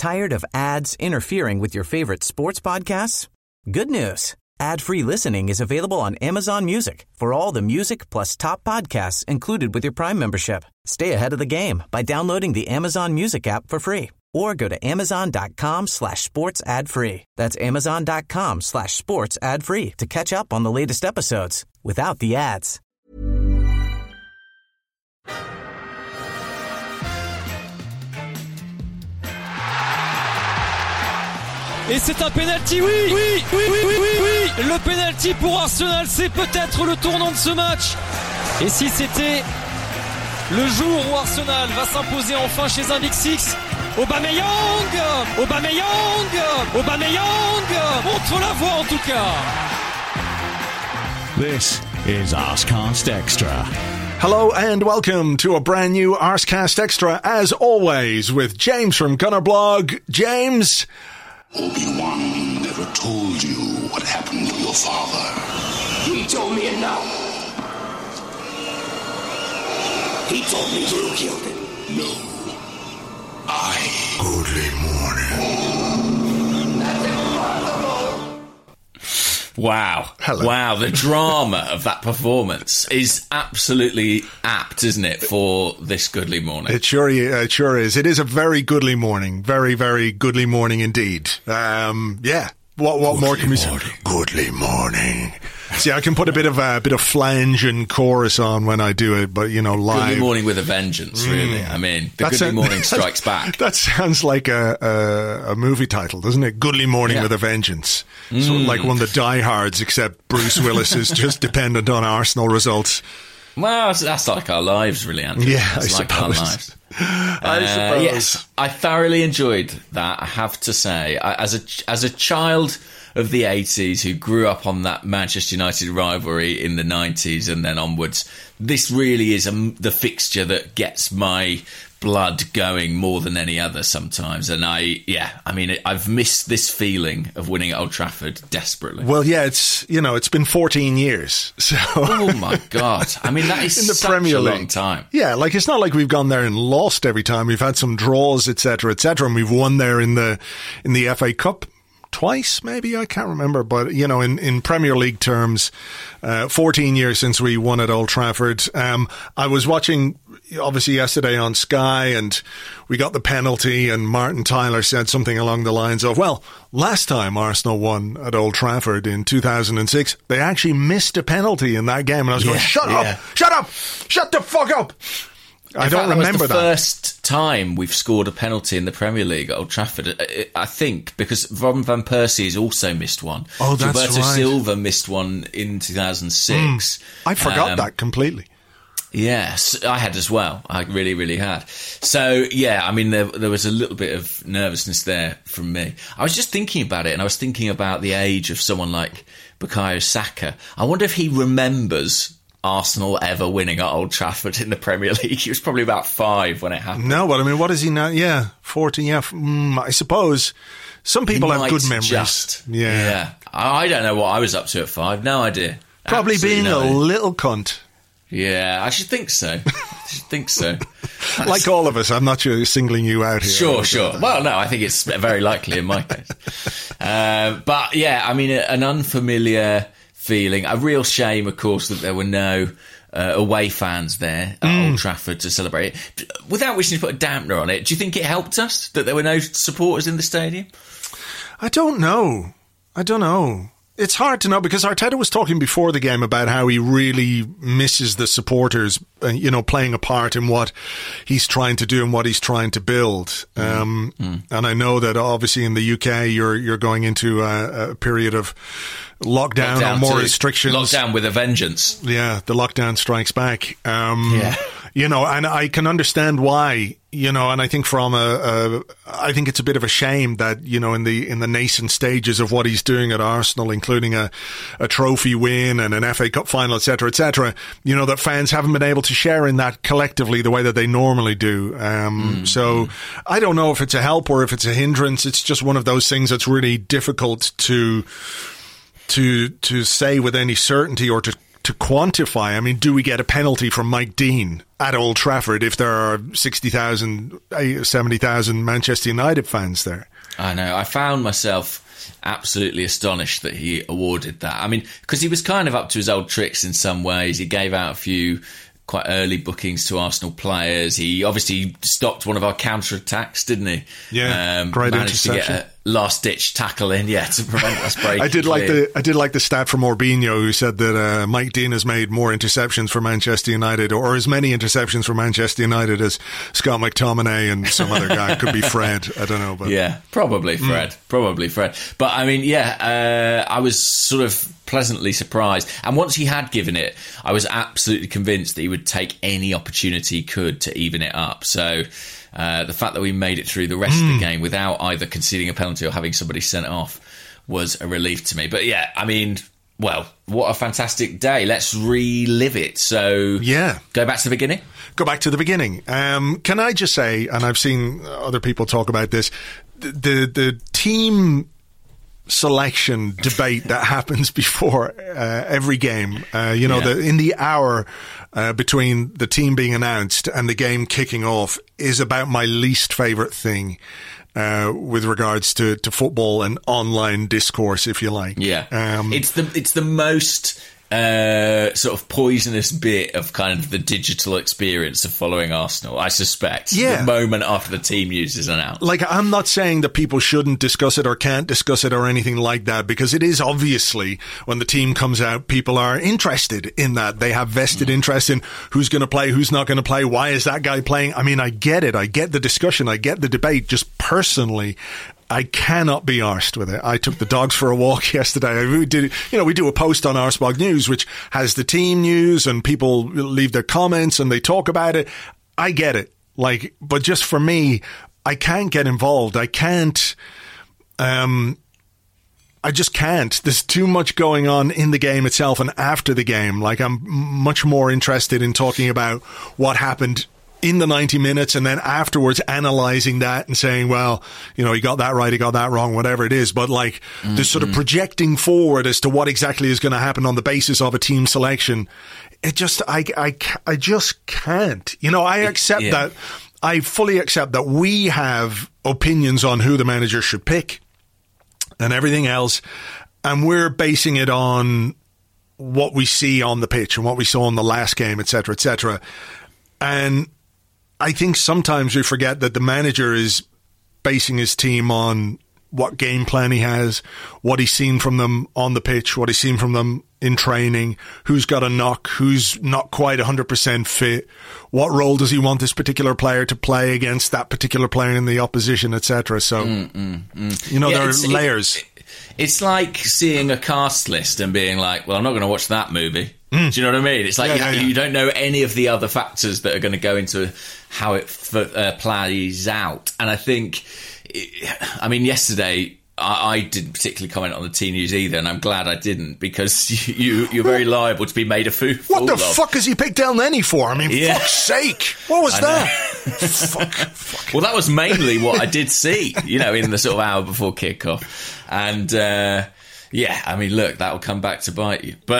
Tired of ads interfering with your favorite sports podcasts? Good news. Ad-free listening is available on Amazon Music for all the music plus top podcasts included with your Prime membership. Stay ahead of the game by downloading the Amazon Music app for free or go to amazon.com/sports ad free. That's amazon.com/sports ad free to catch up on the latest episodes without the ads. Et c'est un penalty, oui. Le penalty pour Arsenal, c'est peut-être le tournant de ce match. Et si c'était le jour où Arsenal va s'imposer enfin chez un Big Six, Aubameyang, montre la voie en tout cas. This is Arsecast Extra. Hello and welcome to a brand new Arsecast Extra, as always, with James from Gunnerblog. James... Obi-Wan never told you what happened to your father. He told me enough. He told me you killed him. No. Goodly morning. That's impossible. Wow. Hello. Wow, the drama of that performance is absolutely apt, isn't it, for this goodly morning? It sure is. It is a very goodly morning. Very, very goodly morning indeed. Yeah. What more can we say? Goodly morning. See, I can put a bit of flange and chorus on when I do it, but, you know, live. Goodly morning with a vengeance, really. I mean, the goodly morning strikes back. That sounds like a movie title, doesn't it? Goodly morning with a vengeance. Sort of like one of the diehards, except Bruce Willis is just dependent on Arsenal results. Well, that's like our lives, really, Andrew. Yeah, it's like our lives. I suppose. Yes, I thoroughly enjoyed that, I have to say. As a child of the 80s who grew up on that Manchester United rivalry in the 90s and then onwards, this really is the fixture that gets my blood going more than any other sometimes. And I've missed this feeling of winning at Old Trafford desperately. Well, yeah, it's been 14 years. So oh my God. I mean, that is in the such Premier a League. long time. Yeah, like it's not like we've gone there and lost every time. We've had some draws, etc., and we've won there in the FA Cup twice, maybe, I can't remember, but in Premier League terms, 14 years since we won at Old Trafford. I was watching obviously yesterday on Sky, and we got the penalty, and Martin Tyler said something along the lines of, well, last time Arsenal won at Old Trafford in 2006, they actually missed a penalty in that game, and I was going, shut up, shut the fuck up. I don't remember that. That was the first time we've scored a penalty in the Premier League at Old Trafford, I think, because Robin van Persie has also missed one. Oh, that's Gilberto right. Silva missed one in 2006. I forgot that completely. Yes, I had as well. I really, really had. So, yeah, I mean, there was a little bit of nervousness there from me. I was just thinking about it, and I was thinking about the age of someone like Bukayo Saka. I wonder if he remembers Arsenal ever winning at Old Trafford in the Premier League. He was probably about 5 when it happened. No, but I mean, what is he now? Yeah, 14, yeah. I suppose some people have good memories. Yeah. I don't know what I was up to at 5. No idea. Probably Absolutely being a little cunt. Yeah, I should think so. Like all of us. I'm not singling you out here. Sure. Well, no, I think it's very likely in my case. But yeah, I mean, an unfamiliar feeling. A real shame, of course, that there were no away fans there at Old Trafford to celebrate it. Without wishing to put a dampener on it, do you think it helped us that there were no supporters in the stadium? I don't know. It's hard to know, because Arteta was talking before the game about how he really misses the supporters, playing a part in what he's trying to do and what he's trying to build. And I know that obviously in the UK you're going into a period of lockdown or more restrictions. Lockdown with a vengeance. Yeah, the lockdown strikes back. And I can understand why, and I think I think it's a bit of a shame that, in the nascent stages of what he's doing at Arsenal, including a trophy win and an FA Cup final, etc., that fans haven't been able to share in that collectively the way that they normally do. So I don't know if it's a help or if it's a hindrance. It's just one of those things that's really difficult to say with any certainty or to quantify. I mean, do we get a penalty from Mike Dean at Old Trafford if there are 60,000, 70,000 Manchester United fans there. I know. I found myself absolutely astonished that he awarded that. I mean, because he was kind of up to his old tricks in some ways. He gave out a few quite early bookings to Arsenal players. He obviously stopped one of our counter-attacks, didn't he? Yeah, great managed interception. to get a last-ditch tackle in, to prevent us breaking. I did like the stat from Orbinho, who said that Mike Dean has made more interceptions for Manchester United, or as many interceptions for Manchester United as Scott McTominay and some other guy. Could be Fred. I don't know, but yeah, probably Fred. Probably Fred. But I mean, I was sort of pleasantly surprised. And once he had given it, I was absolutely convinced that he would take any opportunity he could to even it up. So the fact that we made it through the rest of the game without either conceding a penalty or having somebody sent off was a relief to me. But yeah, I mean, well, what a fantastic day. Let's relive it. So go back to the beginning. Go back to the beginning. Can I just say, and I've seen other people talk about this, the team selection debate that happens before every game, in the hour between the team being announced and the game kicking off is about my least favourite thing with regards to football and online discourse, if you like. Yeah. It's the most sort of poisonous bit of kind of the digital experience of following Arsenal, I suspect. Yeah. The moment after the team news is announced. Like, I'm not saying that people shouldn't discuss it or can't discuss it or anything like that, because it is obviously, when the team comes out, people are interested in that. They have vested interest in who's going to play, who's not going to play, why is that guy playing? I mean, I get it. I get the discussion. I get the debate. Just personally, I cannot be arsed with it. I took the dogs for a walk yesterday. We do a post on Arseblog News, which has the team news and people leave their comments and they talk about it. I get it. But just for me, I can't get involved. I can't, I just can't. There's too much going on in the game itself and after the game. I'm much more interested in talking about what happened in the 90 minutes and then afterwards analysing that and saying, well, he got that right, he got that wrong, whatever it is. But this sort of projecting forward as to what exactly is going to happen on the basis of a team selection, it just, I just can't. I accept that. I fully accept that we have opinions on who the manager should pick and everything else. And we're basing it on what we see on the pitch and what we saw in the last game, et cetera, et cetera. And I think sometimes we forget that the manager is basing his team on what game plan he has, what he's seen from them on the pitch, what he's seen from them in training, who's got a knock, who's not quite 100% fit, what role does he want this particular player to play against that particular player in the opposition, etc. So, there are layers. It's like seeing a cast list and being like, well, I'm not going to watch that movie. Do you know what I mean? It's like you don't know any of the other factors that are going to go into how it plays out. And I think, yesterday I didn't particularly comment on the team news either, and I'm glad I didn't, because you're very liable to be made a fool of. What the fuck has he picked El Neni for? Fuck's sake. What was that? Fuck. Well, that was mainly what I did see, in the sort of hour before kickoff. And, look, that'll come back to bite you. But,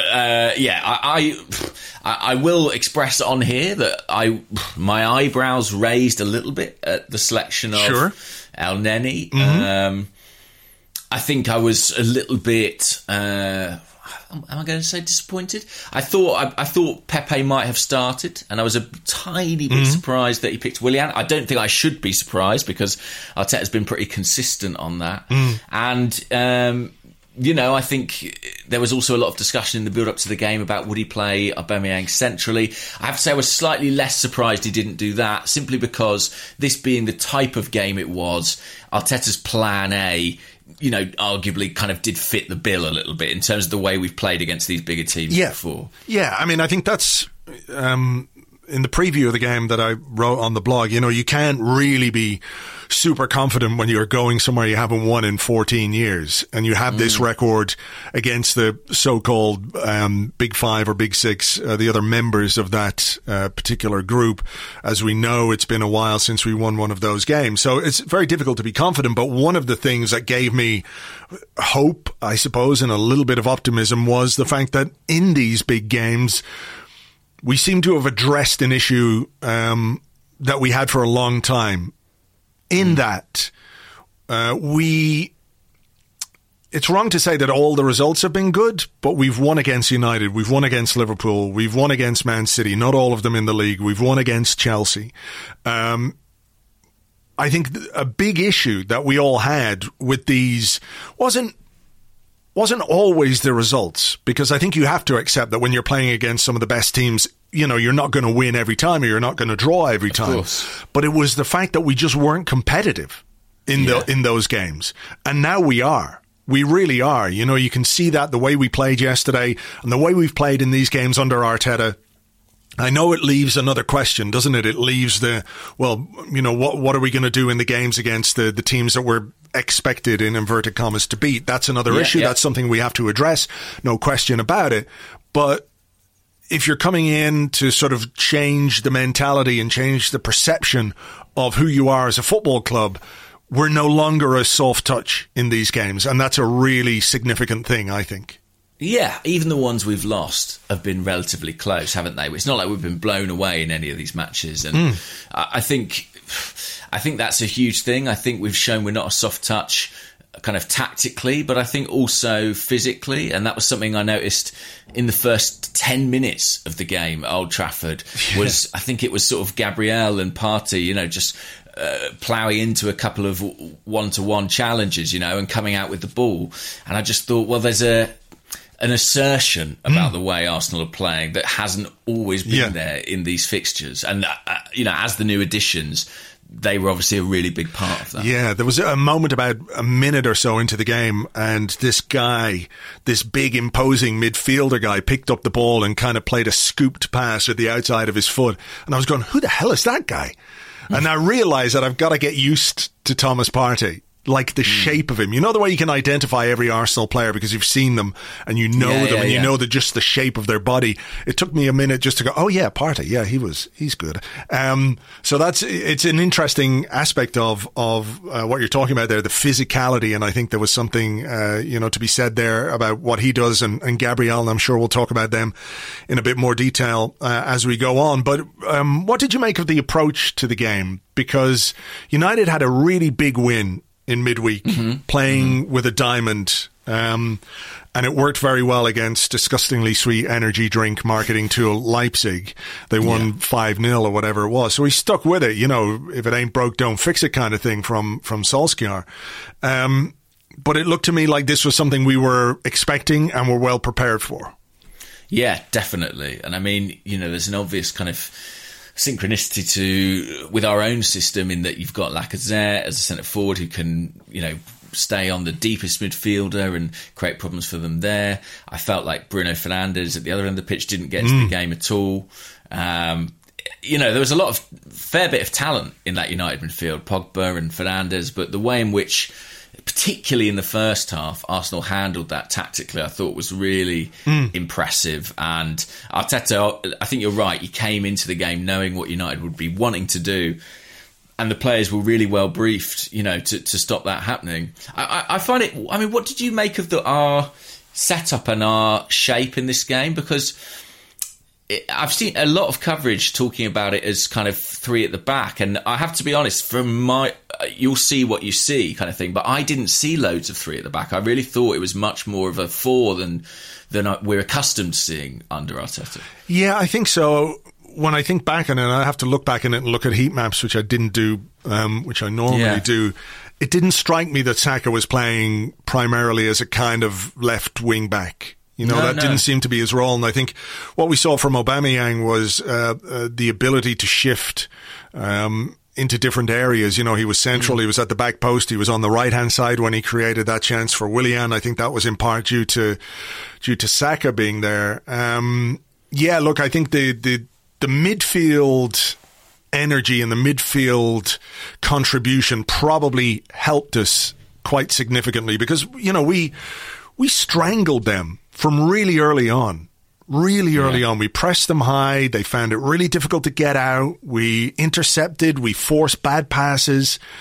I will express on here that my eyebrows raised a little bit at the selection of El Neni. Mm-hmm. I think I was a little bit, am I going to say disappointed? I thought Pepe might have started, and I was a tiny bit surprised that he picked Willian. I don't think I should be surprised, because Arteta's been pretty consistent on that. And, I think there was also a lot of discussion in the build-up to the game about would he play Aubameyang centrally. I have to say I was slightly less surprised he didn't do that, simply because this being the type of game it was, Arteta's plan A, arguably kind of did fit the bill a little bit in terms of the way we've played against these bigger teams before. Yeah, I think that's... in the preview of the game that I wrote on the blog, you can't really be super confident when you're going somewhere you haven't won in 14 years and you have this record against the so-called Big Five or Big Six, the other members of that particular group. As we know, it's been a while since we won one of those games. So it's very difficult to be confident. But one of the things that gave me hope, I suppose, and a little bit of optimism was the fact that in these big games, we seem to have addressed an issue that we had for a long time. In that, it's wrong to say that all the results have been good, but we've won against United, we've won against Liverpool, we've won against Man City, not all of them in the league, we've won against Chelsea. I think a big issue that we all had with these wasn't always the results, because I think you have to accept that when you're playing against some of the best teams, you know, you're not going to win every time, or you're not going to draw every time. But it was the fact that we just weren't competitive in those games. And now we are. We really are. You know, you can see that the way we played yesterday and the way we've played in these games under Arteta. I know it leaves another question, doesn't it? It leaves what are we going to do in the games against the teams that we're expected, in inverted commas, to beat? That's another issue. That's something we have to address. No question about it. But if you're coming in to sort of change the mentality and change the perception of who you are as a football club, we're no longer a soft touch in these games. And that's a really significant thing, I think. Yeah, even the ones we've lost have been relatively close, haven't they? It's not like we've been blown away in any of these matches. And I think that's a huge thing. I think we've shown we're not a soft touch kind of tactically, but I think also physically. And that was something I noticed in the first 10 minutes of the game at Old Trafford. I think it was sort of Gabriel and Partey, you know, just ploughing into a couple of one-to-one challenges, you know, and coming out with the ball. And I just thought, well, there's an assertion about the way Arsenal are playing that hasn't always been there in these fixtures. And, as the new additions, they were obviously a really big part of that. Yeah, there was a moment about a minute or so into the game, and this guy, this big, imposing midfielder guy, picked up the ball and kind of played a scooped pass at the outside of his foot. And I was going, who the hell is that guy? And I realised that I've got to get used to Thomas Partey. Like the shape of him. You know the way you can identify every Arsenal player because you've seen them and you know them and you know just the shape of their body. It took me a minute just to go, oh yeah, Partey, yeah, he's good. So it's an interesting aspect of what you're talking about there, the physicality, and I think there was something to be said there about what he does and Gabriel, and I'm sure we'll talk about them in a bit more detail as we go on. But what did you make of the approach to the game? Because United had a really big win in midweek, playing with a diamond. And it worked very well against disgustingly sweet energy drink marketing tool Leipzig. They won 5-0 or whatever it was. So he stuck with it, you know, if it ain't broke, don't fix it kind of thing from Solskjaer. But it looked to me like this was something we were expecting and were well prepared for. Yeah, definitely. And I mean, you know, there's an obvious kind of synchronicity with our own system in that you've got Lacazette as a centre forward who can, you know, stay on the deepest midfielder and create problems for them there. I felt like Bruno Fernandes at the other end of the pitch didn't get into the game at all. There was a fair bit of talent in that United midfield, Pogba and Fernandes, but the way in which, particularly in the first half, Arsenal handled that tactically, I thought was really impressive. And Arteta, I think you're right, he came into the game knowing what United would be wanting to do, and the players were really well briefed, you know, to stop that happening. I find it, I mean, what did you make of our setup and our shape in this game? Because I've seen a lot of coverage talking about it as kind of three at the back, and I have to be honest, from you'll see what you see kind of thing, but I didn't see loads of three at the back. I really thought it was much more of a four than we're accustomed to seeing under Arteta. Yeah, I think so. When I think back on it, and I have to look back on it and look at heat maps, which I didn't do, which I normally do, it didn't strike me that Saka was playing primarily as a kind of left wing back. You know, didn't seem to be his role. And I think what we saw from Aubameyang was the ability to shift into different areas. You know, he was central, he was at the back post, he was on the right-hand side when he created that chance for Willian. I think that was in part due to Saka being there. Look, I think the midfield energy and the midfield contribution probably helped us quite significantly because, you know, we strangled them from really early on. Really early on. We pressed them high. They found it really difficult to get out. We intercepted. We forced bad passes.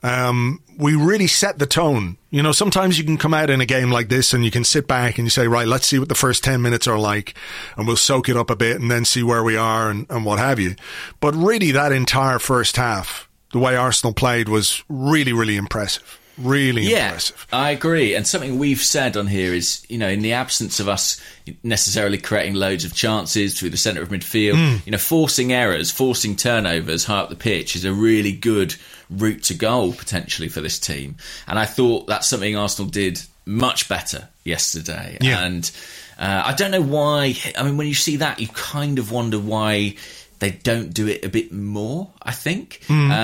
we really set the tone. You know, sometimes you can come out in a game like this and you can sit back and you say, right, let's see what the first 10 minutes are like, and we'll soak it up a bit and then see where we are and what have you. But really, that entire first half, the way Arsenal played was really, really impressive. Really impressive. I agree. And something we've said on here is, you know, in the absence of us necessarily creating loads of chances through the centre of midfield, you know, forcing errors, forcing turnovers high up the pitch is a really good route to goal potentially for this team. And I thought that's something Arsenal did much better yesterday. Yeah. And I don't know why. I mean, when you see that, you kind of wonder why they don't do it a bit more, I think.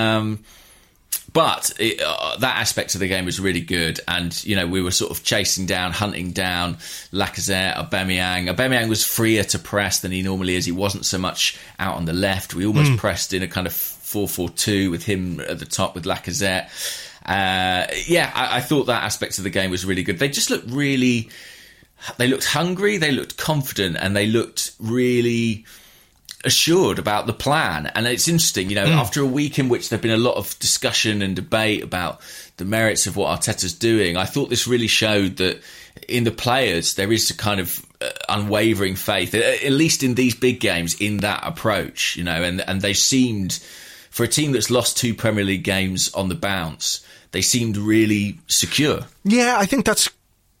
But that aspect of the game was really good. And, you know, we were sort of chasing down, hunting down Lacazette, Aubameyang. Aubameyang was freer to press than he normally is. He wasn't so much out on the left. We almost pressed in a kind of 4-4-2 with him at the top with Lacazette. I thought that aspect of the game was really good. They just looked really... They looked hungry, they looked confident, and they looked really... assured about the plan. And it's interesting, you know, after a week in which there've been a lot of discussion and debate about the merits of what Arteta's doing, I thought this really showed that in the players there is a kind of unwavering faith, at least in these big games, in that approach, you know, and they seemed, for a team that's lost 2 Premier League games on the bounce, they seemed really secure. Yeah, I think that's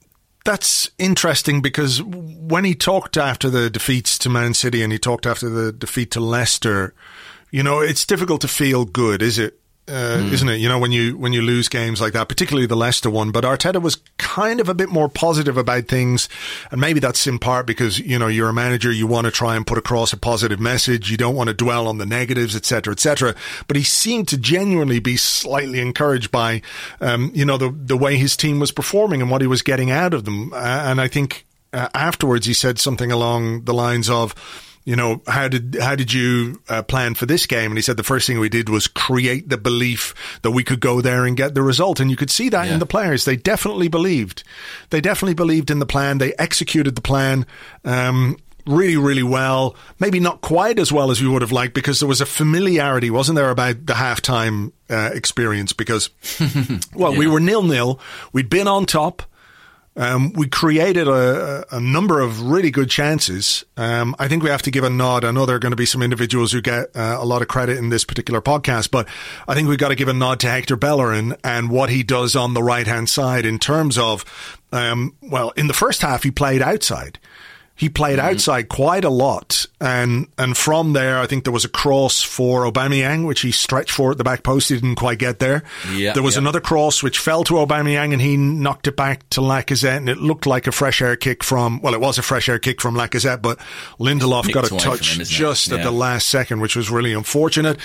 interesting, because when he talked after the defeats to Man City and he talked after the defeat to Leicester, you know, it's difficult to feel good, isn't it? You know, when you lose games like that, particularly the Leicester one. But Arteta was kind of a bit more positive about things, and maybe that's in part because, you know, you're a manager, you want to try and put across a positive message, you don't want to dwell on the negatives, etc., etc. But he seemed to genuinely be slightly encouraged by, you know, the way his team was performing and what he was getting out of them. And I think afterwards he said something along the lines of, you know, how did you plan for this game? And he said the first thing we did was create the belief that we could go there and get the result. And you could see that in the players. They definitely believed. They definitely believed in the plan. They executed the plan really, really well. Maybe not quite as well as we would have liked, because there was a familiarity, wasn't there, about the halftime experience? Because, well, we were 0-0. We'd been on top. We created a number of really good chances. I think we have to give a nod. I know there are going to be some individuals who get a lot of credit in this particular podcast, but I think we've got to give a nod to Hector Bellerin and what he does on the right-hand side in terms of, well, in the first half, he played outside. He played outside quite a lot, and from there, I think there was a cross for Aubameyang, which he stretched for at the back post. He didn't quite get there. There was another cross which fell to Aubameyang, and he knocked it back to Lacazette, and it looked like a fresh air kick from, well, it was a fresh air kick from Lacazette, but Lindelof got a touch just at the last second, which was really unfortunate.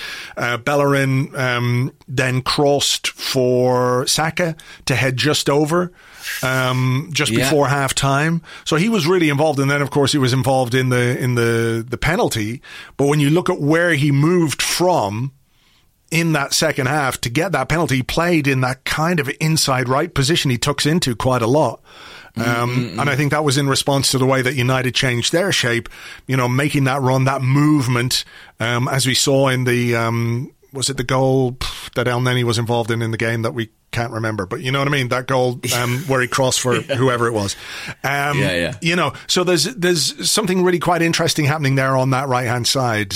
Bellerin then crossed for Saka to head just over. Just before half time. So he was really involved, and then of course he was involved in the penalty. But when you look at where he moved from in that second half to get that penalty, he played in that kind of inside right position he tucks into quite a lot. And I think that was in response to the way that United changed their shape, you know, making that run, that movement, as we saw in the, was it the goal that El Neni was involved in the game that we can't remember, but you know what I mean? That goal where he crossed for whoever it was. You know, so there's something really quite interesting happening there on that right-hand side,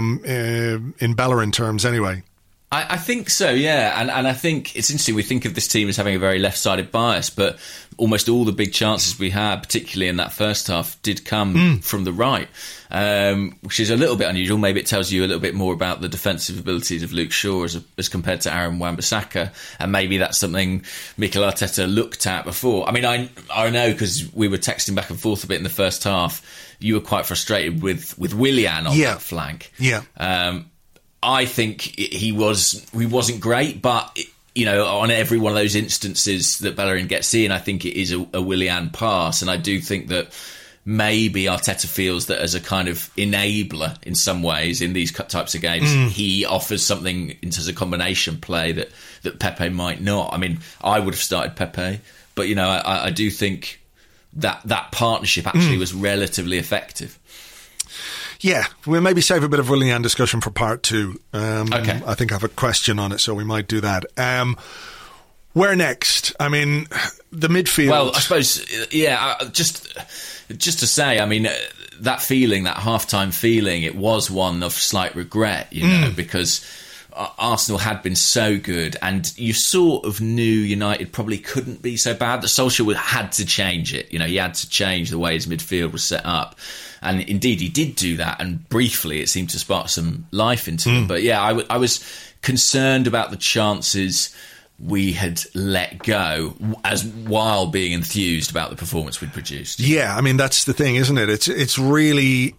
in Bellerin terms anyway. I think so, yeah. And I think it's interesting. We think of this team as having a very left-sided bias, but almost all the big chances we had, particularly in that first half, did come from the right, which is a little bit unusual. Maybe it tells you a little bit more about the defensive abilities of Luke Shaw as compared to Aaron Wan-Bissaka, and maybe that's something Mikel Arteta looked at before. I mean, I know, because we were texting back and forth a bit in the first half. You were quite frustrated with Willian on that flank. I think he wasn't great, but you know, on every one of those instances that Bellerin gets in, I think it is a Willian pass, and I do think that maybe Arteta feels that as a kind of enabler in some ways in these types of games, he offers something in terms of combination play that Pepe might not. I mean, I would have started Pepe, but you know, I do think that partnership actually was relatively effective. Yeah, we'll maybe save a bit of Willian discussion for part 2. Okay. I think I have a question on it, so we might do that. Where next? I mean, the midfield. Well, I suppose, just to say, I mean, that feeling, that halftime feeling, it was one of slight regret, you know, because Arsenal had been so good, and you sort of knew United probably couldn't be so bad that Solskjaer had to change it. You know, he had to change the way his midfield was set up. And indeed, he did do that, and briefly it seemed to spark some life into them. But yeah, I was concerned about the chances we had let go while being enthused about the performance we'd produced. Yeah, I mean, that's the thing, isn't it? It's really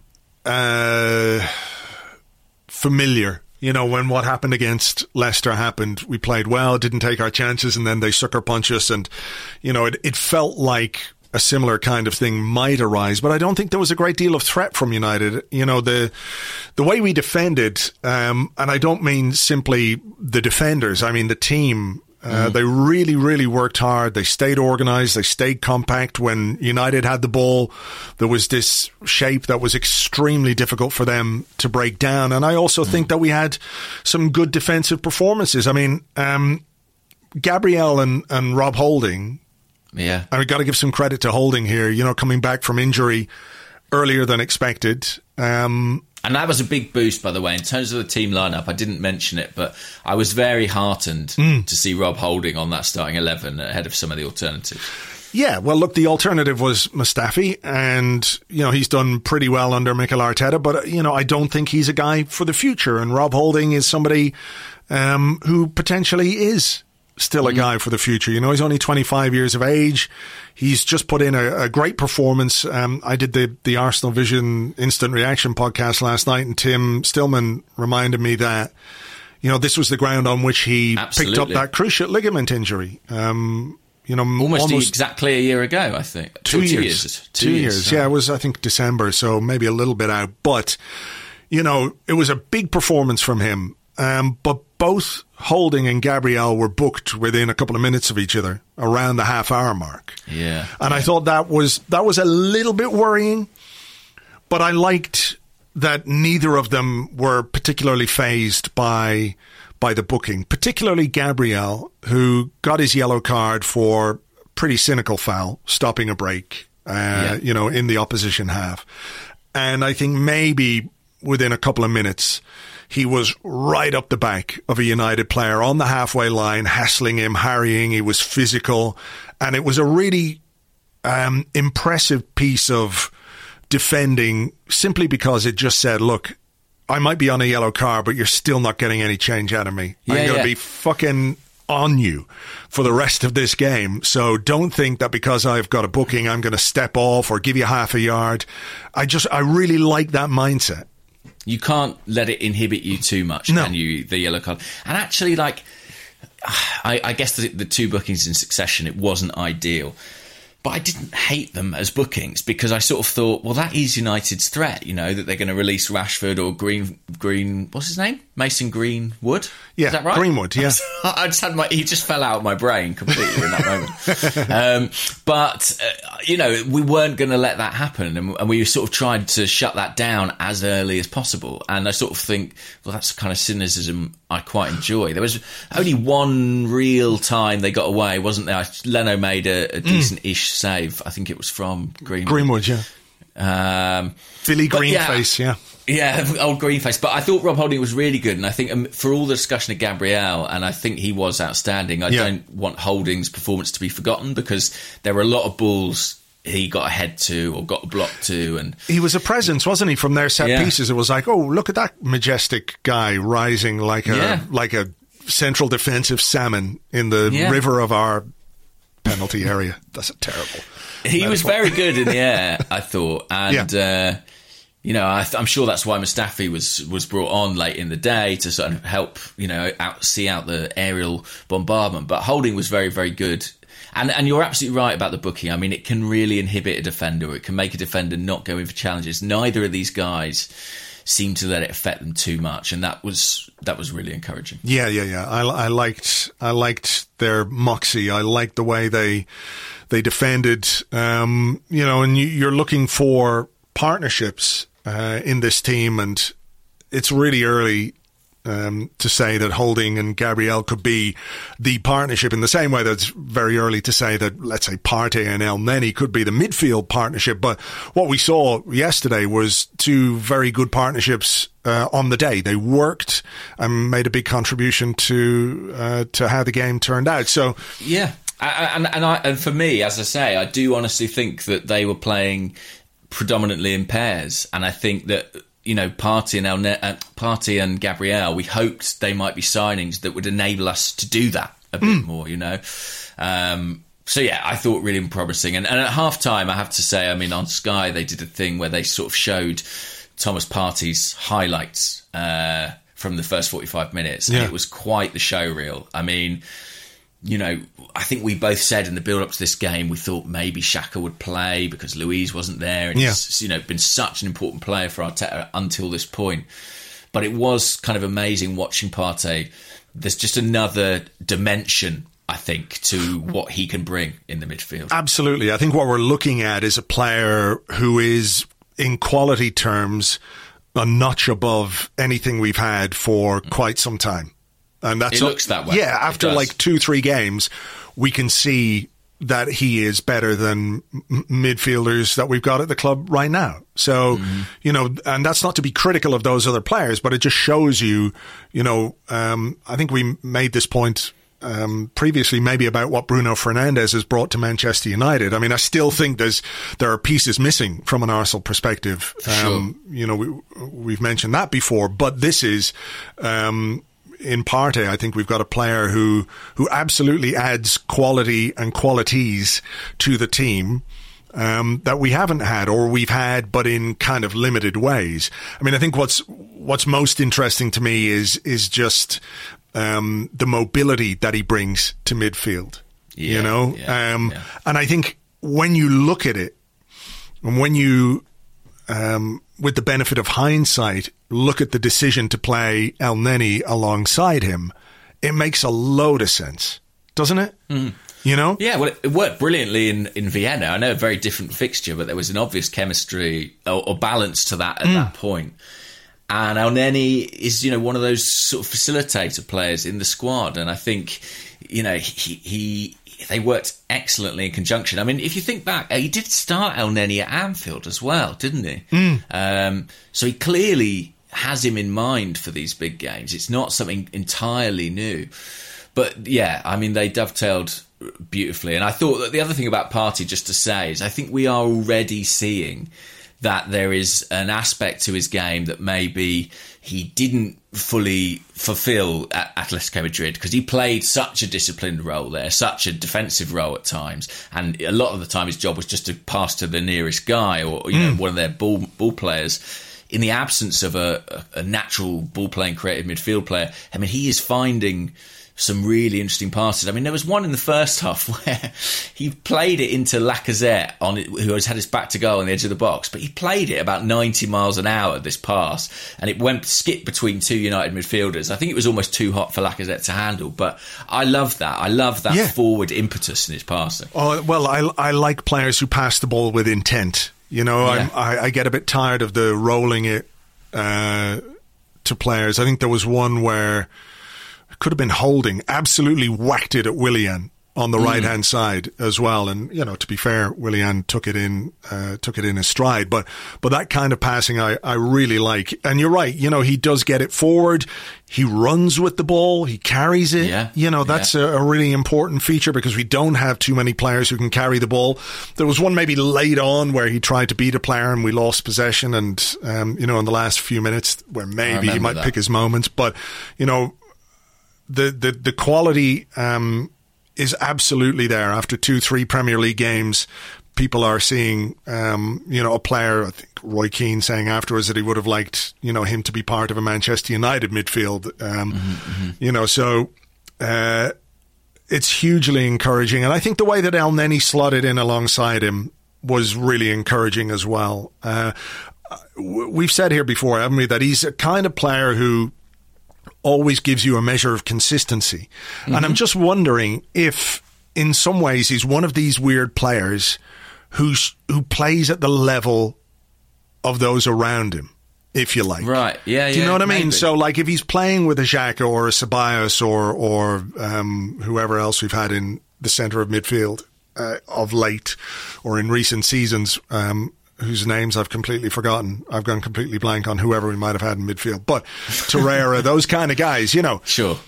familiar. You know, when what happened against Leicester happened, we played well, didn't take our chances, and then they sucker punch us. And, you know, it felt like a similar kind of thing might arise, but I don't think there was a great deal of threat from United. You know, the way we defended, and I don't mean simply the defenders, I mean the team. They really, really worked hard. They stayed organised. They stayed compact. When United had the ball, there was this shape that was extremely difficult for them to break down. And I also think that we had some good defensive performances. I mean, Gabriel and Rob Holding. Yeah. And we've got to give some credit to Holding here, you know, coming back from injury earlier than expected. And that was a big boost, by the way, in terms of the team lineup. I didn't mention it, but I was very heartened to see Rob Holding on that starting 11 ahead of some of the alternatives. Yeah, well, look, the alternative was Mustafi, and, you know, he's done pretty well under Mikel Arteta, but, you know, I don't think he's a guy for the future, and Rob Holding is somebody who potentially is still a guy for the future. You know, he's only 25 years of age. He's just put in a great performance. I did the Arsenal Vision Instant Reaction podcast last night, and Tim Stillman reminded me that, you know, this was the ground on which he picked up that cruciate ligament injury. You know, almost exactly a year ago, I think. 2 years. 2 years. Yeah, it was, I think, December, so maybe a little bit out. But, you know, it was a big performance from him. But both Holding and Gabriel were booked within a couple of minutes of each other, around the half-hour mark. Yeah. And I thought that was a little bit worrying, but I liked that neither of them were particularly fazed by the booking, particularly Gabriel, who got his yellow card for pretty cynical foul, stopping a break, you know, in the opposition half. And I think maybe within a couple of minutes, he was right up the back of a United player on the halfway line, hassling him, harrying. He was physical. And it was a really impressive piece of defending, simply because it just said, look, I might be on a yellow card, but you're still not getting any change out of me. I'm going to be fucking on you for the rest of this game. So don't think that because I've got a booking, I'm going to step off or give you half a yard. I really like that mindset. You can't let it inhibit you too much, can you, the yellow card? And actually, like, I guess the two bookings in succession, it wasn't ideal. But I didn't hate them as bookings, because I sort of thought, well, that is United's threat, you know, that they're going to release Rashford or Green, what's his name? Mason Greenwood? Yeah, is that right? Greenwood, yeah. I just had he just fell out of my brain completely in that moment. But, you know, we weren't going to let that happen. And we sort of tried to shut that down as early as possible. And I sort of think, well, that's the kind of cynicism I quite enjoy. There was only one real time they got away, wasn't there? Leno made a decent-ish save. I think it was from Greenwood, yeah. Billy Greenface, yeah. Yeah, old Greenface. But I thought Rob Holding was really good, and I think for all the discussion of Gabriel, and I think he was outstanding, I don't want Holding's performance to be forgotten, because there were a lot of balls he got ahead to or got blocked to. And he was a presence, wasn't he, from their set pieces? It was like, oh, look at that majestic guy rising like a central defensive salmon in the river of our penalty area. That's terrible. He was very good in the air, I thought. And, you know, I'm sure that's why Mustafi was brought on late in the day to sort of help, you know, see out the aerial bombardment. But Holding was very, very good. And you're absolutely right about the booking. I mean, it can really inhibit a defender. It can make a defender not go in for challenges. Neither of these guys seem to let it affect them too much, and that was really encouraging. Yeah. I liked their moxie. I liked the way they defended. You know, and you're looking for partnerships. in this team, and it's really early to say that Holding and Gabriel could be the partnership in the same way that it's very early to say that, let's say, Partey and Elneny could be the midfield partnership. But what we saw yesterday was two very good partnerships on the day. They worked and made a big contribution to how the game turned out. So yeah, and for me, as I say, I do honestly think that they were playing predominantly in pairs, and I think that, you know, Partey and Gabriel, we hoped they might be signings that would enable us to do that a bit more, you know. So yeah, I thought really promising. And at half-time, I have to say, I mean, on Sky, they did a thing where they sort of showed Thomas Partey's highlights from the first 45 minutes. And it was quite the showreel. I mean, you know, I think we both said in the build-up to this game, we thought maybe Xhaka would play because Luiz wasn't there. And he's, you know, been such an important player for Arteta until this point. But it was kind of amazing watching Partey. There's just another dimension, I think, to what he can bring in the midfield. Absolutely. I think what we're looking at is a player who is, in quality terms, a notch above anything we've had for quite some time. And that's it looks that way. Yeah, after like 2-3 games, we can see that he is better than midfielders that we've got at the club right now. So, you know, and that's not to be critical of those other players, but it just shows you, you know, I think we made this point previously maybe about what Bruno Fernandes has brought to Manchester United. I mean, I still think there are pieces missing from an Arsenal perspective. Sure. You know, we've mentioned that before, but this is... in Partey, I think we've got a player who absolutely adds quality and qualities to the team that we haven't had, or we've had, but in kind of limited ways. I mean, I think what's most interesting to me is just the mobility that he brings to midfield. Yeah, you know, and I think when you look at it, and when you with the benefit of hindsight, look at the decision to play Elneny alongside him, it makes a load of sense, doesn't it? You know? Yeah, well, it worked brilliantly in Vienna. I know a very different fixture, but there was an obvious chemistry or balance to that at that point. And Elneny is, you know, one of those sort of facilitator players in the squad. And I think, you know, they worked excellently in conjunction. I mean, if you think back, he did start Elneny at Anfield as well, didn't he? So he clearly has him in mind for these big games. It's not something entirely new. But yeah, I mean, they dovetailed beautifully. And I thought that the other thing about Partey, just to say, is I think we are already seeing that there is an aspect to his game that maybe he didn't fully fulfill at Atletico Madrid, because he played such a disciplined role there, such a defensive role at times, and a lot of the time his job was just to pass to the nearest guy or you know, one of their ball players. In the absence of a natural ball-playing creative midfield player, I mean, he is finding some really interesting passes. I mean, there was one in the first half where he played it into Lacazette, who has had his back to goal on the edge of the box, but he played it about 90 miles an hour, this pass, and it skipped between two United midfielders. I think it was almost too hot for Lacazette to handle, but I love that. I love that forward impetus in his passing. Oh, well, I like players who pass the ball with intent. You know, I get a bit tired of the rolling it to players. I think there was one where could have been Holding, absolutely whacked it at Willian on the right-hand side as well. And, you know, to be fair, Willian took it in his stride. But that kind of passing I really like. And you're right, you know, he does get it forward. He runs with the ball. He carries it. Yeah. You know, that's a really important feature, because we don't have too many players who can carry the ball. There was one maybe late on where he tried to beat a player and we lost possession. And, you know, in the last few minutes where maybe he might pick his moments. But, you know, the quality is absolutely there. After 2-3 Premier League games, people are seeing you know, a player, I think Roy Keane saying afterwards that he would have liked, you know, him to be part of a Manchester United midfield. You know, so it's hugely encouraging. And I think the way that Elneny slotted in alongside him was really encouraging as well. We've said here before, haven't we, that he's a kind of player who always gives you a measure of consistency. And I'm just wondering if, in some ways, he's one of these weird players who plays at the level of those around him, if you like. Right, yeah, Do you know what I mean? maybe. So, like, if he's playing with a Xhaka or a Ceballos or whoever else we've had in the centre of midfield of late or in recent seasons, whose names I've completely forgotten. I've gone completely blank on whoever we might have had in midfield. But Torreira, those kind of guys, you know. Sure.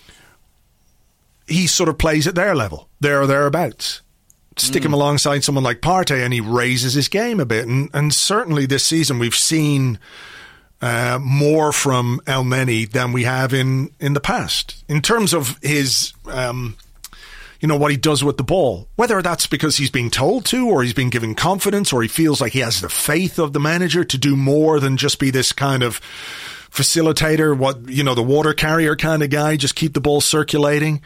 He sort of plays at their level, there or thereabouts. Stick him alongside someone like Partey and he raises his game a bit. And certainly this season we've seen more from El Neni than we have in the past. In terms of his, what he does with the ball. Whether that's because he's being told to or he's been given confidence or he feels like he has the faith of the manager to do more than just be this kind of facilitator, the water carrier kind of guy, just keep the ball circulating.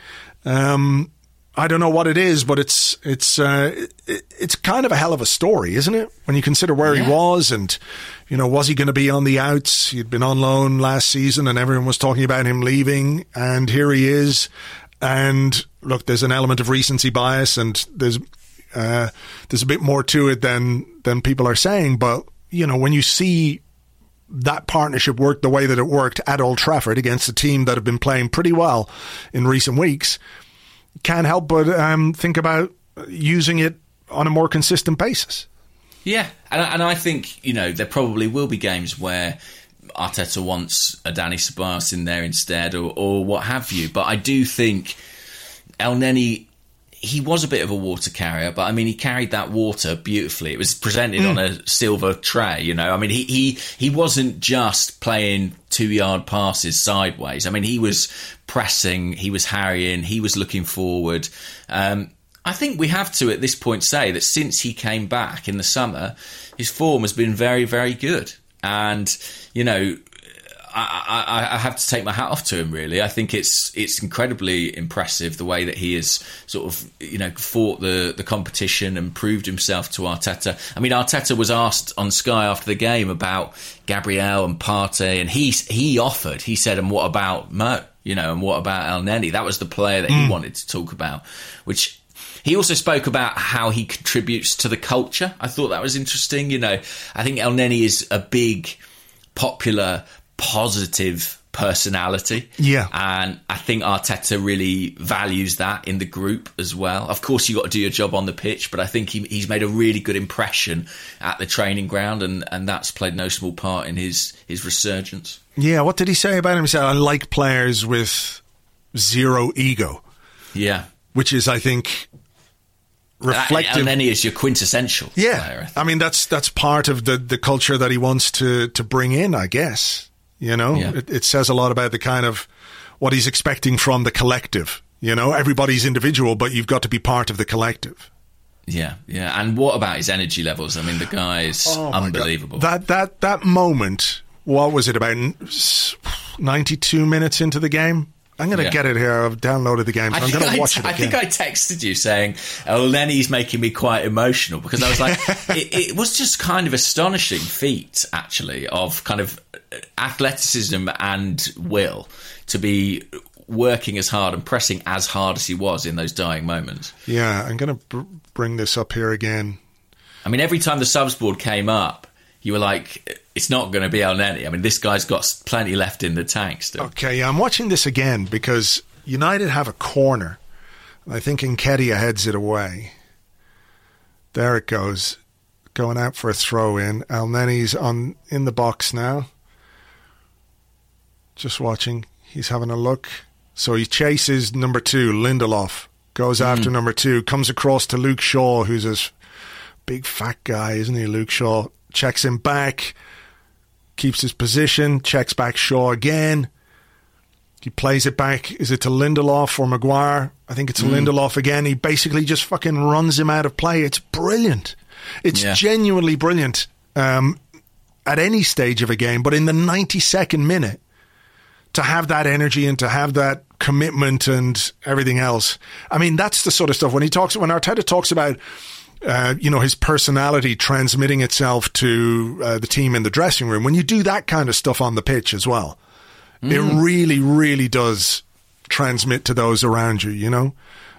I don't know what it is, but it's kind of a hell of a story, isn't it? When you consider where he was and, was he going to be on the outs? He'd been on loan last season and everyone was talking about him leaving, and here he is. And look, there's an element of recency bias and there's a bit more to it than people are saying. But, when you see that partnership work the way that it worked at Old Trafford against a team that have been playing pretty well in recent weeks, can't help but think about using it on a more consistent basis. Yeah, and I think, there probably will be games where Arteta wants a Dani Ceballos in there instead or what have you. But I do think El Neni, he was a bit of a water carrier, but I mean, he carried that water beautifully. It was presented on a silver tray, I mean, he wasn't just playing 2-yard passes sideways. I mean, he was pressing, he was harrying, he was looking forward. I think we have to, at this point, say that since he came back in the summer, his form has been very, very good. And, I have to take my hat off to him, really. I think it's incredibly impressive the way that he has sort of, fought the competition and proved himself to Arteta. I mean, Arteta was asked on Sky after the game about Gabriel and Partey, and he offered. He said, and what about Mo? And what about El Neni? That was the player that he wanted to talk about, which... He also spoke about how he contributes to the culture. I thought that was interesting. I think El Neni is a big, popular, positive personality. Yeah. And I think Arteta really values that in the group as well. Of course, you've got to do your job on the pitch, but I think he's made a really good impression at the training ground, and that's played no small part in his resurgence. Yeah, what did he say about him? He said, I like players with zero ego. Yeah. Which is, I think... reflective. And then he is your quintessential player. I mean, that's part of the culture that he wants to bring in, I guess. It says a lot about the kind of what he's expecting from the collective. Everybody's individual, but you've got to be part of the collective. Yeah. And what about his energy levels? I mean, the guy is unbelievable. That moment, what was it, about 92 minutes into the game? I'm going to get it here. I've downloaded the game, so I'm going to watch it again. I think I texted you saying, El Neni's making me quite emotional, because I was like, it was just kind of astonishing feat, actually, of kind of athleticism and will to be working as hard and pressing as hard as he was in those dying moments. Yeah, I'm going to bring this up here again. I mean, every time the subs board came up, you were like, it's not going to be El Neni. I mean, this guy's got plenty left in the tank still. Okay, I'm watching this again because United have a corner. I think Nketiah heads it away. There it goes. Going out for a throw-in. El Neni's in the box now. Just watching. He's having a look. So he chases number 2, Lindelof. Goes after number 2. Comes across to Luke Shaw, who's this big fat guy, isn't he, Luke Shaw? Checks him back, keeps his position, checks back Shaw again. He plays it back. Is it to Lindelof or Maguire? I think it's Lindelof again. He basically just fucking runs him out of play. It's brilliant. It's genuinely brilliant at any stage of a game. But in the 92nd minute, to have that energy and to have that commitment and everything else. I mean, that's the sort of stuff when Arteta talks about his personality transmitting itself to the team in the dressing room. When you do that kind of stuff on the pitch as well, it really, really does transmit to those around you,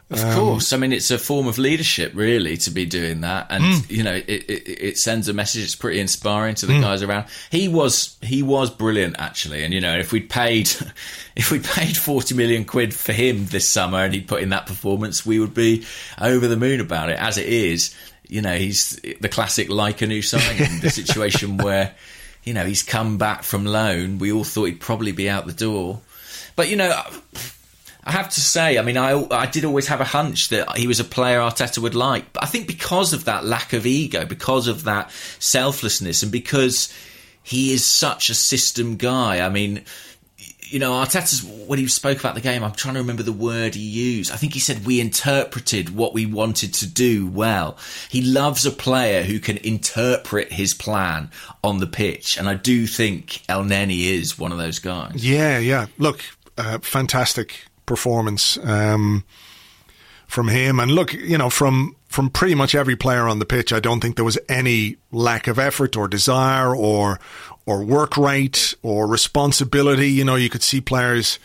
Of course. I mean, it's a form of leadership, really, to be doing that. And, you know, it sends a message. It's pretty inspiring to the guys around. He was brilliant, actually. And, you know, if we'd paid 40 million quid for him this summer and he'd put in that performance, we would be over the moon about it. As it is, you know, he's the classic Laikanu signing, the situation where, you know, he's come back from loan. We all thought he'd probably be out the door. But, you know, I have to say, I mean, I did always have a hunch that he was a player Arteta would like. But I think because of that lack of ego, because of that selflessness, and because he is such a system guy. I mean, you know, Arteta's, when he spoke about the game, I'm trying to remember the word he used. I think he said we interpreted what we wanted to do well. He loves a player who can interpret his plan on the pitch. And I do think El Neni is one of those guys. Yeah. Look, fantastic performance from him. And look, you know, from pretty much every player on the pitch, I don't think there was any lack of effort or desire or work rate or responsibility. You know, you could see players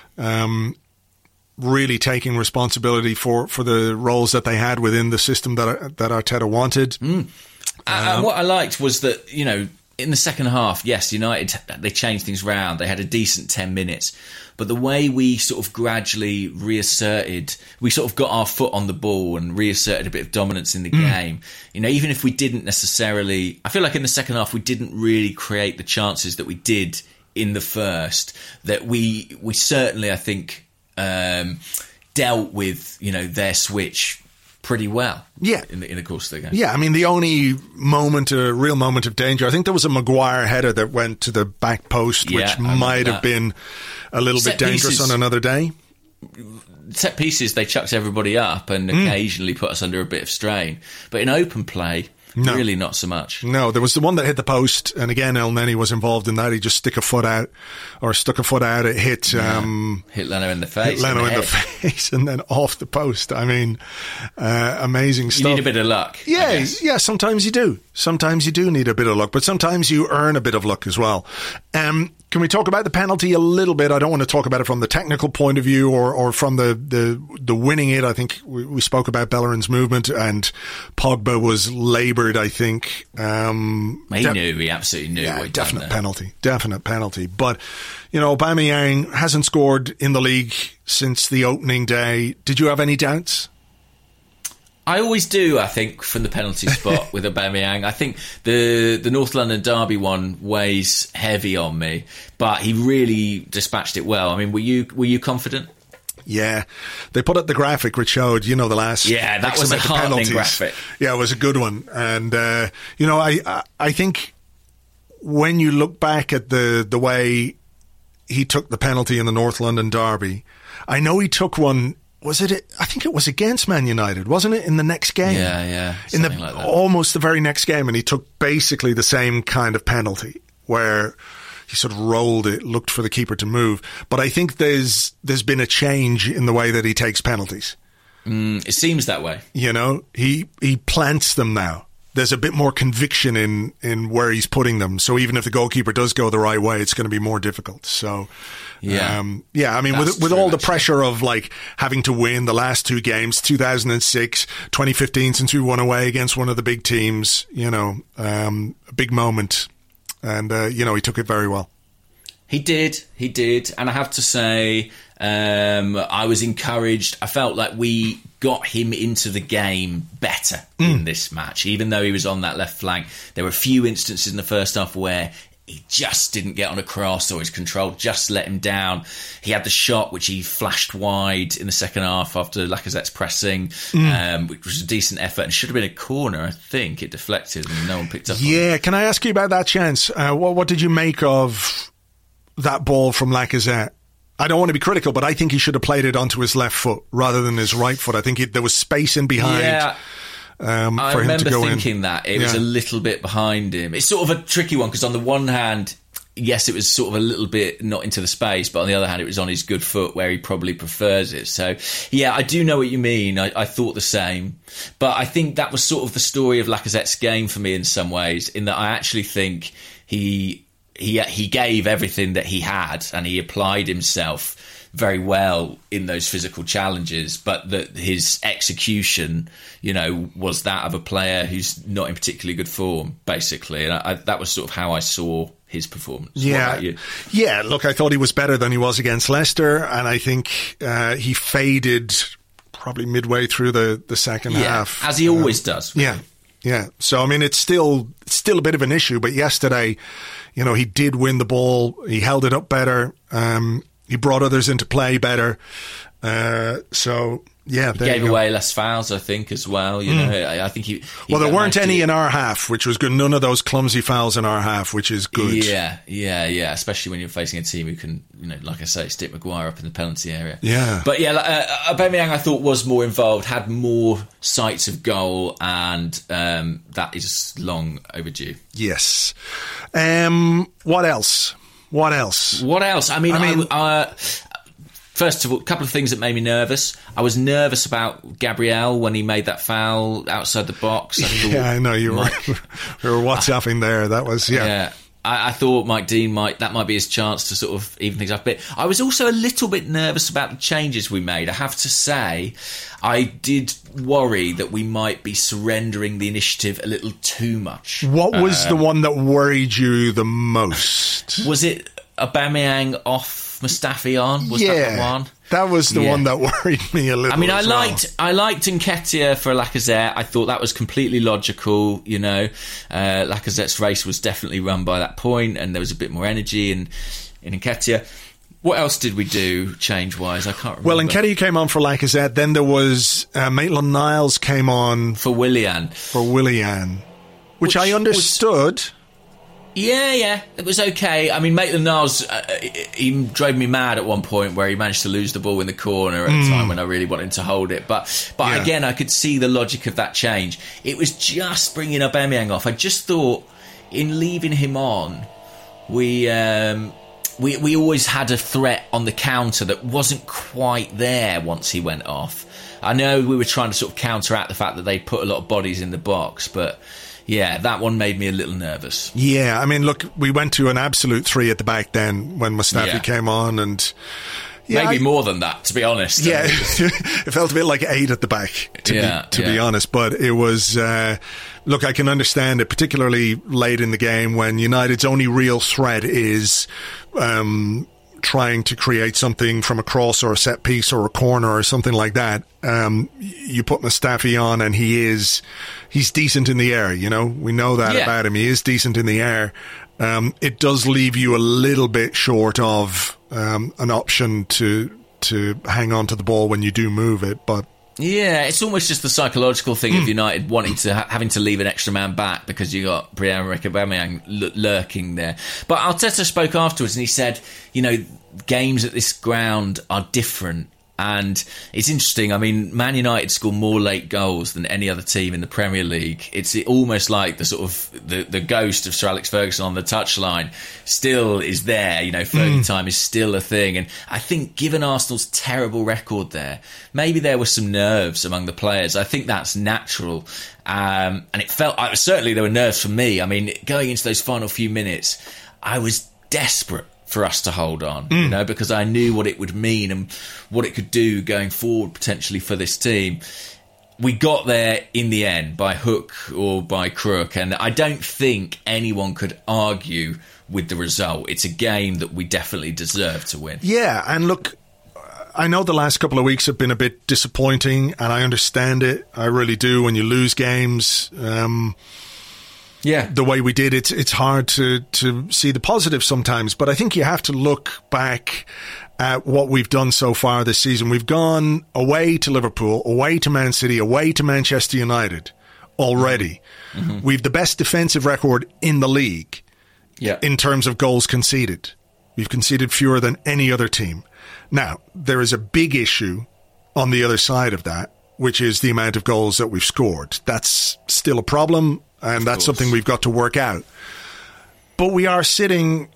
really taking responsibility for the roles that they had within the system that Arteta wanted. And what I liked was that, you know, in the second half, yes, United, they changed things round. They had a decent 10 minutes. But the way we sort of gradually we sort of got our foot on the ball and reasserted a bit of dominance in the game. You know, even if we didn't necessarily, I feel like in the second half we didn't really create the chances that we did in the first, that we certainly, I think, dealt with, you know, their switch pretty well. Yeah. In the course of the game. Yeah, I mean, the only real moment of danger, I think there was a Maguire header that went to the back post, which might have been a little bit dangerous on another day. Set pieces, they chucked everybody up and occasionally put us under a bit of strain. But in open play, really not so much. No, there was the one that hit the post, and again, El Neni was involved in that. He just stuck a foot out. It hit... hit Leno in the face. And then off the post. I mean, amazing stuff. You need a bit of luck. Yeah, sometimes you do. Sometimes you do need a bit of luck, but sometimes you earn a bit of luck as well. Can we talk about the penalty a little bit? I don't want to talk about it from the technical point of view or from the winning it. I think we spoke about Bellerin's movement, and Pogba was laboured, I think. He absolutely knew. Yeah, definite penalty. But, you know, Aubameyang hasn't scored in the league since the opening day. Did you have any doubts? I always do, I think, from the penalty spot with Aubameyang. I think the North London derby one weighs heavy on me, but he really dispatched it well. I mean, were you confident? Yeah. They put up the graphic which showed, you know, the last... Yeah, that was a heartening graphic. Yeah, it was a good one. And, you know, I think when you look back at the way he took the penalty in the North London derby, I know he took one... I think it was against Man United, wasn't it? In the next game? Yeah. In almost the very next game, and he took basically the same kind of penalty where he sort of rolled it, looked for the keeper to move. But I think there's been a change in the way that he takes penalties. It seems that way. You know, he plants them now. There's a bit more conviction in where he's putting them. So even if the goalkeeper does go the right way, it's going to be more difficult. So, I mean, with all the pressure of like having to win the last two games, 2006, 2015, since we won away against one of the big teams, you know, a big moment. And, you know, he took it very well. He did. And I have to say, I was encouraged. I felt like we got him into the game better in this match, even though he was on that left flank. There were a few instances in the first half where he just didn't get on a cross, or his control just let him down. He had the shot which he flashed wide in the second half after Lacazette's pressing, which was a decent effort and should have been a corner. I think it deflected and no one picked up on it. Can I ask you about that chance? What did you make of that ball from Lacazette? I don't want to be critical, but I think he should have played it onto his left foot rather than his right foot. I think there was space in behind. Yeah. For him to go in. I remember thinking that it was a little bit behind him. It's sort of a tricky one because on the one hand, yes, it was sort of a little bit not into the space, but on the other hand, it was on his good foot where he probably prefers it. So, yeah, I do know what you mean. I thought the same. But I think that was sort of the story of Lacazette's game for me in some ways, in that I actually think he gave everything that he had and he applied himself very well in those physical challenges, but that his execution, was that of a player who's not in particularly good form, basically. And that was sort of how I saw his performance. Yeah. What about you? Yeah, look, I thought he was better than he was against Leicester, and I think he faded probably midway through the second half. As he always does. Yeah. So, I mean, it's still a bit of an issue, but yesterday, he did win the ball. He held it up better. He brought others into play better. So, yeah. He gave away less fouls, I think, as well. I think he well, there weren't any in our half, which was good. None of those clumsy fouls in our half, which is good. Yeah. Especially when you're facing a team who can, like I say, stick Maguire up in the penalty area. Yeah. But Aubameyang, I thought, was more involved, had more sights of goal, and that is long overdue. Yes. What else? I mean, first of all, a couple of things that made me nervous. I was nervous about Gabriel when he made that foul outside the box. I know you were WhatsApping there. That was, Yeah. I thought Mike Dean might be his chance to sort of even things up a bit. I was also a little bit nervous about the changes we made. I have to say, I did worry that we might be surrendering the initiative a little too much. What was the one that worried you the most? Was it Aubameyang off, Mustafi on? Was that the one? That was the one that worried me a little. I mean, I liked Nketiah for Lacazette. I thought that was completely logical. Lacazette's race was definitely run by that point, and there was a bit more energy in Nketiah. What else did we do change-wise? I can't remember. Well, Nketiah came on for Lacazette. Then there was Maitland-Niles came on for Willian, which I understood. Yeah, it was okay. I mean, Maitland-Niles, he drove me mad at one point where he managed to lose the ball in the corner at a time when I really wanted to hold it. But again, I could see the logic of that change. It was just bringing Aubameyang off. I just thought, in leaving him on, we always had a threat on the counter that wasn't quite there once he went off. I know we were trying to sort of counteract the fact that they put a lot of bodies in the box, but yeah, that one made me a little nervous. Yeah, I mean, look, we went to an absolute 3 at the back then when Mustafi came on, and maybe more than that, to be honest. Yeah, it felt a bit like 8 at the back, to be honest. But it was, look, I can understand it, particularly late in the game when United's only real threat is trying to create something from a cross or a set piece or a corner or something like that. You put Mustafi on and he's decent in the air, we know that about him. He is decent in the air. It does leave you a little bit short of an option to hang on to the ball when you do move it, but yeah, it's almost just the psychological thing of United wanting to having to leave an extra man back because you got Pierre-Emerick Aubameyang lurking there. But Arteta spoke afterwards and he said, games at this ground are different. And it's interesting. I mean, Man United score more late goals than any other team in the Premier League. It's almost like the sort of the ghost of Sir Alex Ferguson on the touchline still is there. Fergie time is still a thing. And I think given Arsenal's terrible record there, maybe there were some nerves among the players. I think that's natural. And it felt, certainly there were nerves for me. I mean, going into those final few minutes, I was desperate for us to hold on, because I knew what it would mean and what it could do going forward potentially for this team. We got there in the end by hook or by crook, and I don't think anyone could argue with the result. It's a game that we definitely deserve to win. Yeah, and look, I know the last couple of weeks have been a bit disappointing, and I understand it. I really do. When you lose games, the way we did, it's hard to see the positive sometimes. But I think you have to look back at what we've done so far this season. We've gone away to Liverpool, away to Man City, away to Manchester United already. Mm-hmm. We've the best defensive record in the league in terms of goals conceded. We've conceded fewer than any other team. Now, there is a big issue on the other side of that, which is the amount of goals that we've scored. That's still a problem. And that's something we've got to work out. But we are sitting,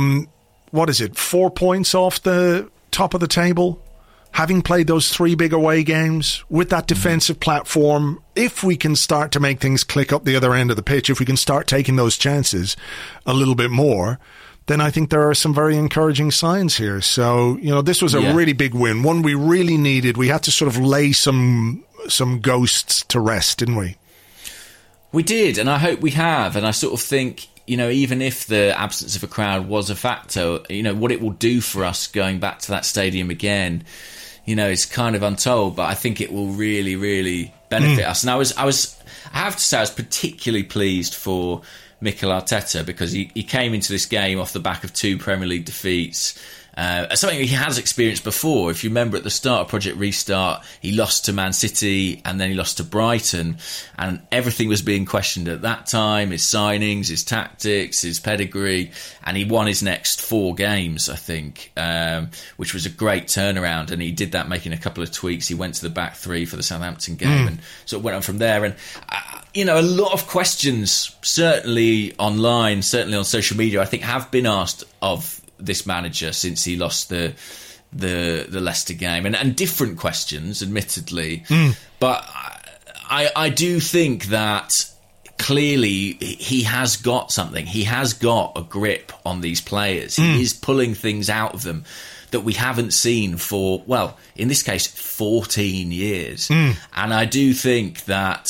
4 points off the top of the table, having played those 3 big away games with that defensive platform. If we can start to make things click up the other end of the pitch, if we can start taking those chances a little bit more, then I think there are some very encouraging signs here. So, this was a really big win, one we really needed. We had to sort of lay some ghosts to rest, didn't we? We did, and I hope we have. And I sort of think, even if the absence of a crowd was a factor, what it will do for us going back to that stadium again, is kind of untold. But I think it will really, really benefit us. And I have to say, I was particularly pleased for Mikel Arteta, because he came into this game off the back of 2 Premier League defeats. Something he has experienced before. If you remember at the start of Project Restart, he lost to Man City and then he lost to Brighton, and everything was being questioned at that time, his signings, his tactics, his pedigree, and he won his next 4 games, I think, which was a great turnaround, and he did that making a couple of tweaks. He went to the back 3 for the Southampton game and sort of went on from there. And a lot of questions, certainly online, certainly on social media, I think have been asked of this manager since he lost the Leicester game, and different questions, admittedly. But I do think that clearly he has got something. He has got a grip on these players. He is pulling things out of them that we haven't seen for, well, in this case, 14 years. And I do think that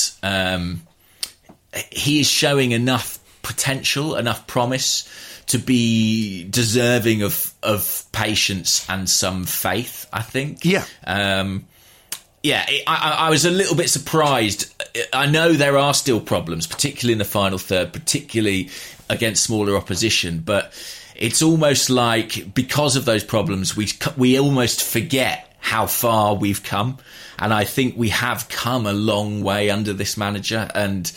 he is showing enough potential, enough promise to be deserving of patience and some faith, I think. Yeah. I was a little bit surprised. I know there are still problems, particularly in the final third, particularly against smaller opposition, but it's almost like because of those problems, we almost forget how far we've come. And I think we have come a long way under this manager. And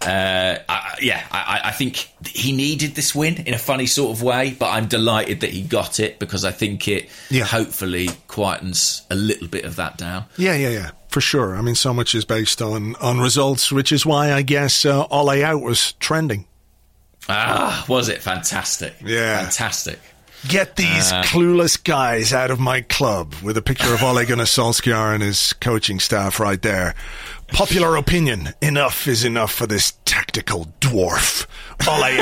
I think he needed this win in a funny sort of way, but I'm delighted that he got it, because I think it hopefully quietens a little bit of that down. Yeah, for sure. I mean, so much is based on results, which is why I guess Ole Out was trending. Was it fantastic? Yeah. Fantastic. Get these clueless guys out of my club, with a picture of Ole Gunnar Solskjaer and his coaching staff right there. Popular opinion, enough is enough for this tactical dwarf. Ole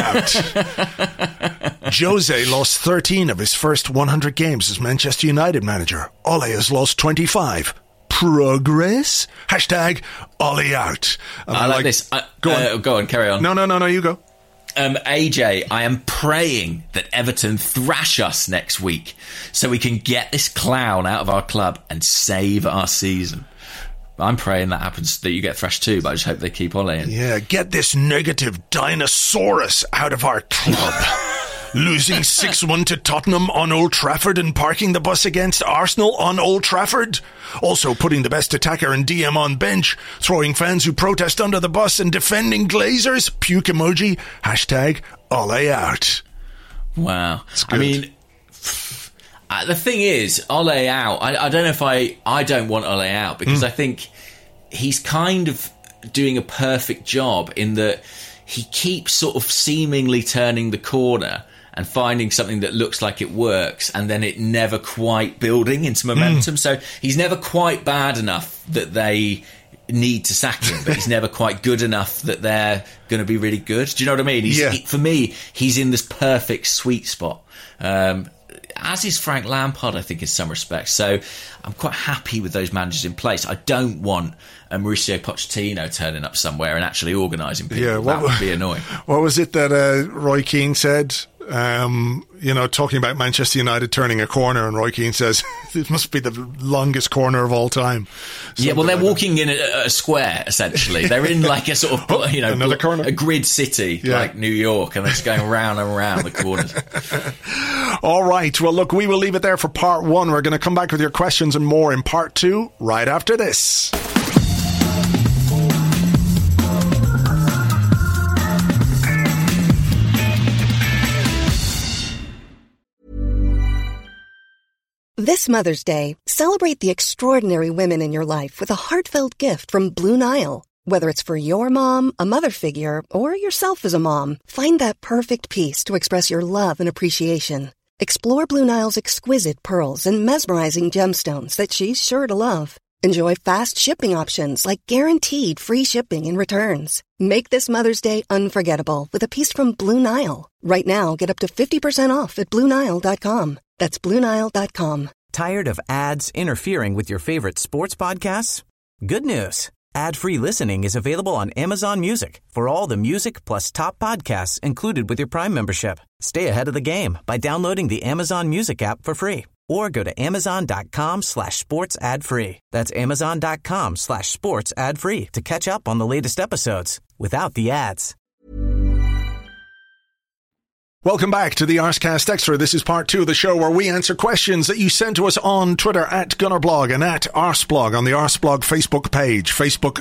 Out. Jose lost 13 of his first 100 games as Manchester United manager. Ole has lost 25. Progress? Hashtag Ole Out. I like this. Go on, carry on. No, you go. AJ, I am praying that Everton thrash us next week so we can get this clown out of our club and save our season. I'm praying that happens, that you get thrashed too, but I just hope they keep Ole in. Yeah, get this negative dinosaurus out of our club. Losing 6-1 to Tottenham on Old Trafford and parking the bus against Arsenal on Old Trafford. Also putting the best attacker and DM on bench. Throwing fans who protest under the bus and defending Glazers. Puke emoji. Hashtag Ole Out. Wow. I mean, the thing is, Ole Out, I don't know if I don't want Ole out, because I think he's kind of doing a perfect job in that he keeps sort of seemingly turning the corner and finding something that looks like it works, and then it never quite building into momentum. So he's never quite bad enough that they need to sack him, but he's never quite good enough that they're going to be really good. Do you know what I mean? For me, he's in this perfect sweet spot. As is Frank Lampard, I think, in some respects. So I'm quite happy with those managers in place. I don't want a Mauricio Pochettino turning up somewhere and actually organising people. Yeah, that would be annoying. What was it that Roy Keane said? Talking about Manchester United turning a corner, and Roy Keane says it must be the longest corner of all time. Something they're like walking in a square, essentially. They're in like a sort of, another corner. A grid city, like New York, and they're just going round and round the corners. All right. Well, look, we will leave it there for part 1. We're going to come back with your questions and more in part 2 right after this. This Mother's Day, celebrate the extraordinary women in your life with a heartfelt gift from Blue Nile. Whether it's for your mom, a mother figure, or yourself as a mom, find that perfect piece to express your love and appreciation. Explore Blue Nile's exquisite pearls and mesmerizing gemstones that she's sure to love. Enjoy fast shipping options like guaranteed free shipping and returns. Make this Mother's Day unforgettable with a piece from Blue Nile. Right now, get up to 50% off at BlueNile.com. That's BlueNile.com. Tired of ads interfering with your favorite sports podcasts? Good news. Ad-free listening is available on Amazon Music for all the music plus top podcasts included with your Prime membership. Stay ahead of the game by downloading the Amazon Music app for free or go to amazon.com/sports ad free. That's amazon.com/sports ad free to catch up on the latest episodes without the ads. Welcome back to the Arscast Extra. This is part 2 of the show where we answer questions that you send to us on Twitter at Gunnerblog and at Arsblog on the Arsblog Facebook page,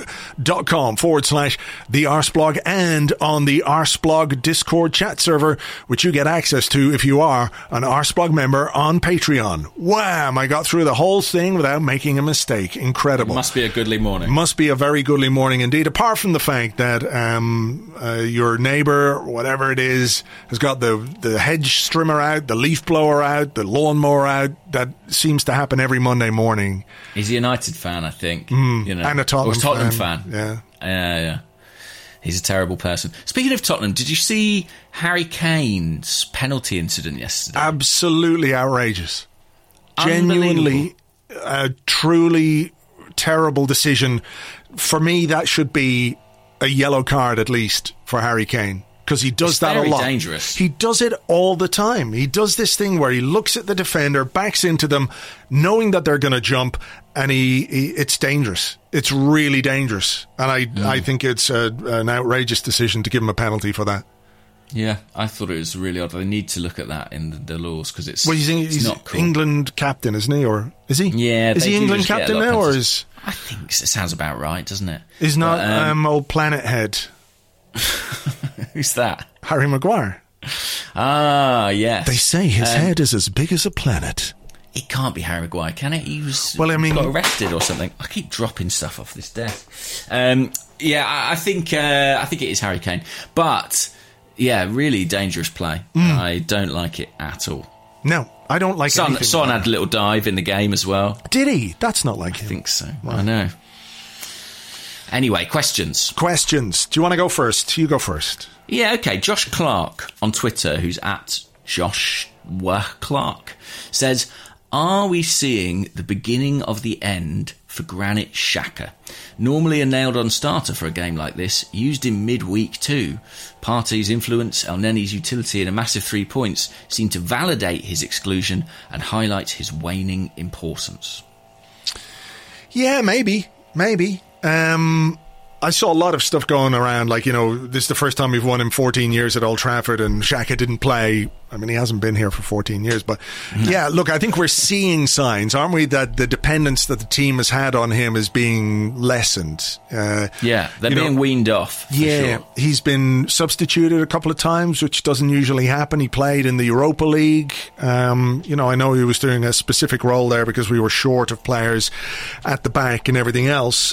facebook.com/the Arsblog, and on the Arsblog Discord chat server, which you get access to if you are an Arsblog member on Patreon. Wham! I got through the whole thing without making a mistake. Incredible. It must be a goodly morning. Must be a very goodly morning indeed, apart from the fact that your neighbour, whatever it is, has got the hedge trimmer out, the leaf blower out, the lawnmower out. That seems to happen every Monday morning. He's a United fan, I think. You know, and a Tottenham fan. Yeah. Yeah. He's a terrible person. Speaking of Tottenham, did you see Harry Kane's penalty incident yesterday? Absolutely outrageous. Genuinely, a truly terrible decision. For me, that should be a yellow card at least for Harry Kane. Because he does that a lot. Dangerous. He does it all the time. He does this thing where he looks at the defender, backs into them, knowing that they're going to jump, and it's dangerous. It's really dangerous. And I think it's an outrageous decision to give him a penalty for that. Yeah, I thought it was really odd. They need to look at that in the laws because it's, he's not cool. England captain, isn't he? Or is he? Yeah. Is he England captain now, or is? I think it sounds about right, doesn't it? Is not old Planet Head. Who's that? Harry Maguire. Ah, yes. They say his head is as big as a planet. It can't be Harry Maguire, can it? He was got arrested or something. I keep dropping stuff off this desk. I think it is Harry Kane. But, yeah, really dangerous play. I don't like it at all. No, I don't like it. Son had a little dive in the game as well. Did he? That's not like him. I think so. Right. I know. Anyway, questions. Do you want to go first? You go first. Yeah, okay. Josh Clark on Twitter, who's at Joshua Clark, says, are we seeing the beginning of the end for Granit Xhaka? Normally a nailed-on starter for a game like this, used in midweek too. Partey's influence, El Neni's utility and a massive 3 points seem to validate his exclusion and highlight his waning importance. Yeah, maybe. I saw a lot of stuff going around, like, this is the first time we've won in 14 years at Old Trafford, and Xhaka didn't play. I mean, he hasn't been here for 14 years, but yeah, look, I think we're seeing signs, aren't we, that the dependence that the team has had on him is being lessened. They're being weaned off. Yeah, sure. He's been substituted a couple of times, which doesn't usually happen. He played in the Europa League. I know he was doing a specific role there because we were short of players at the back and everything else.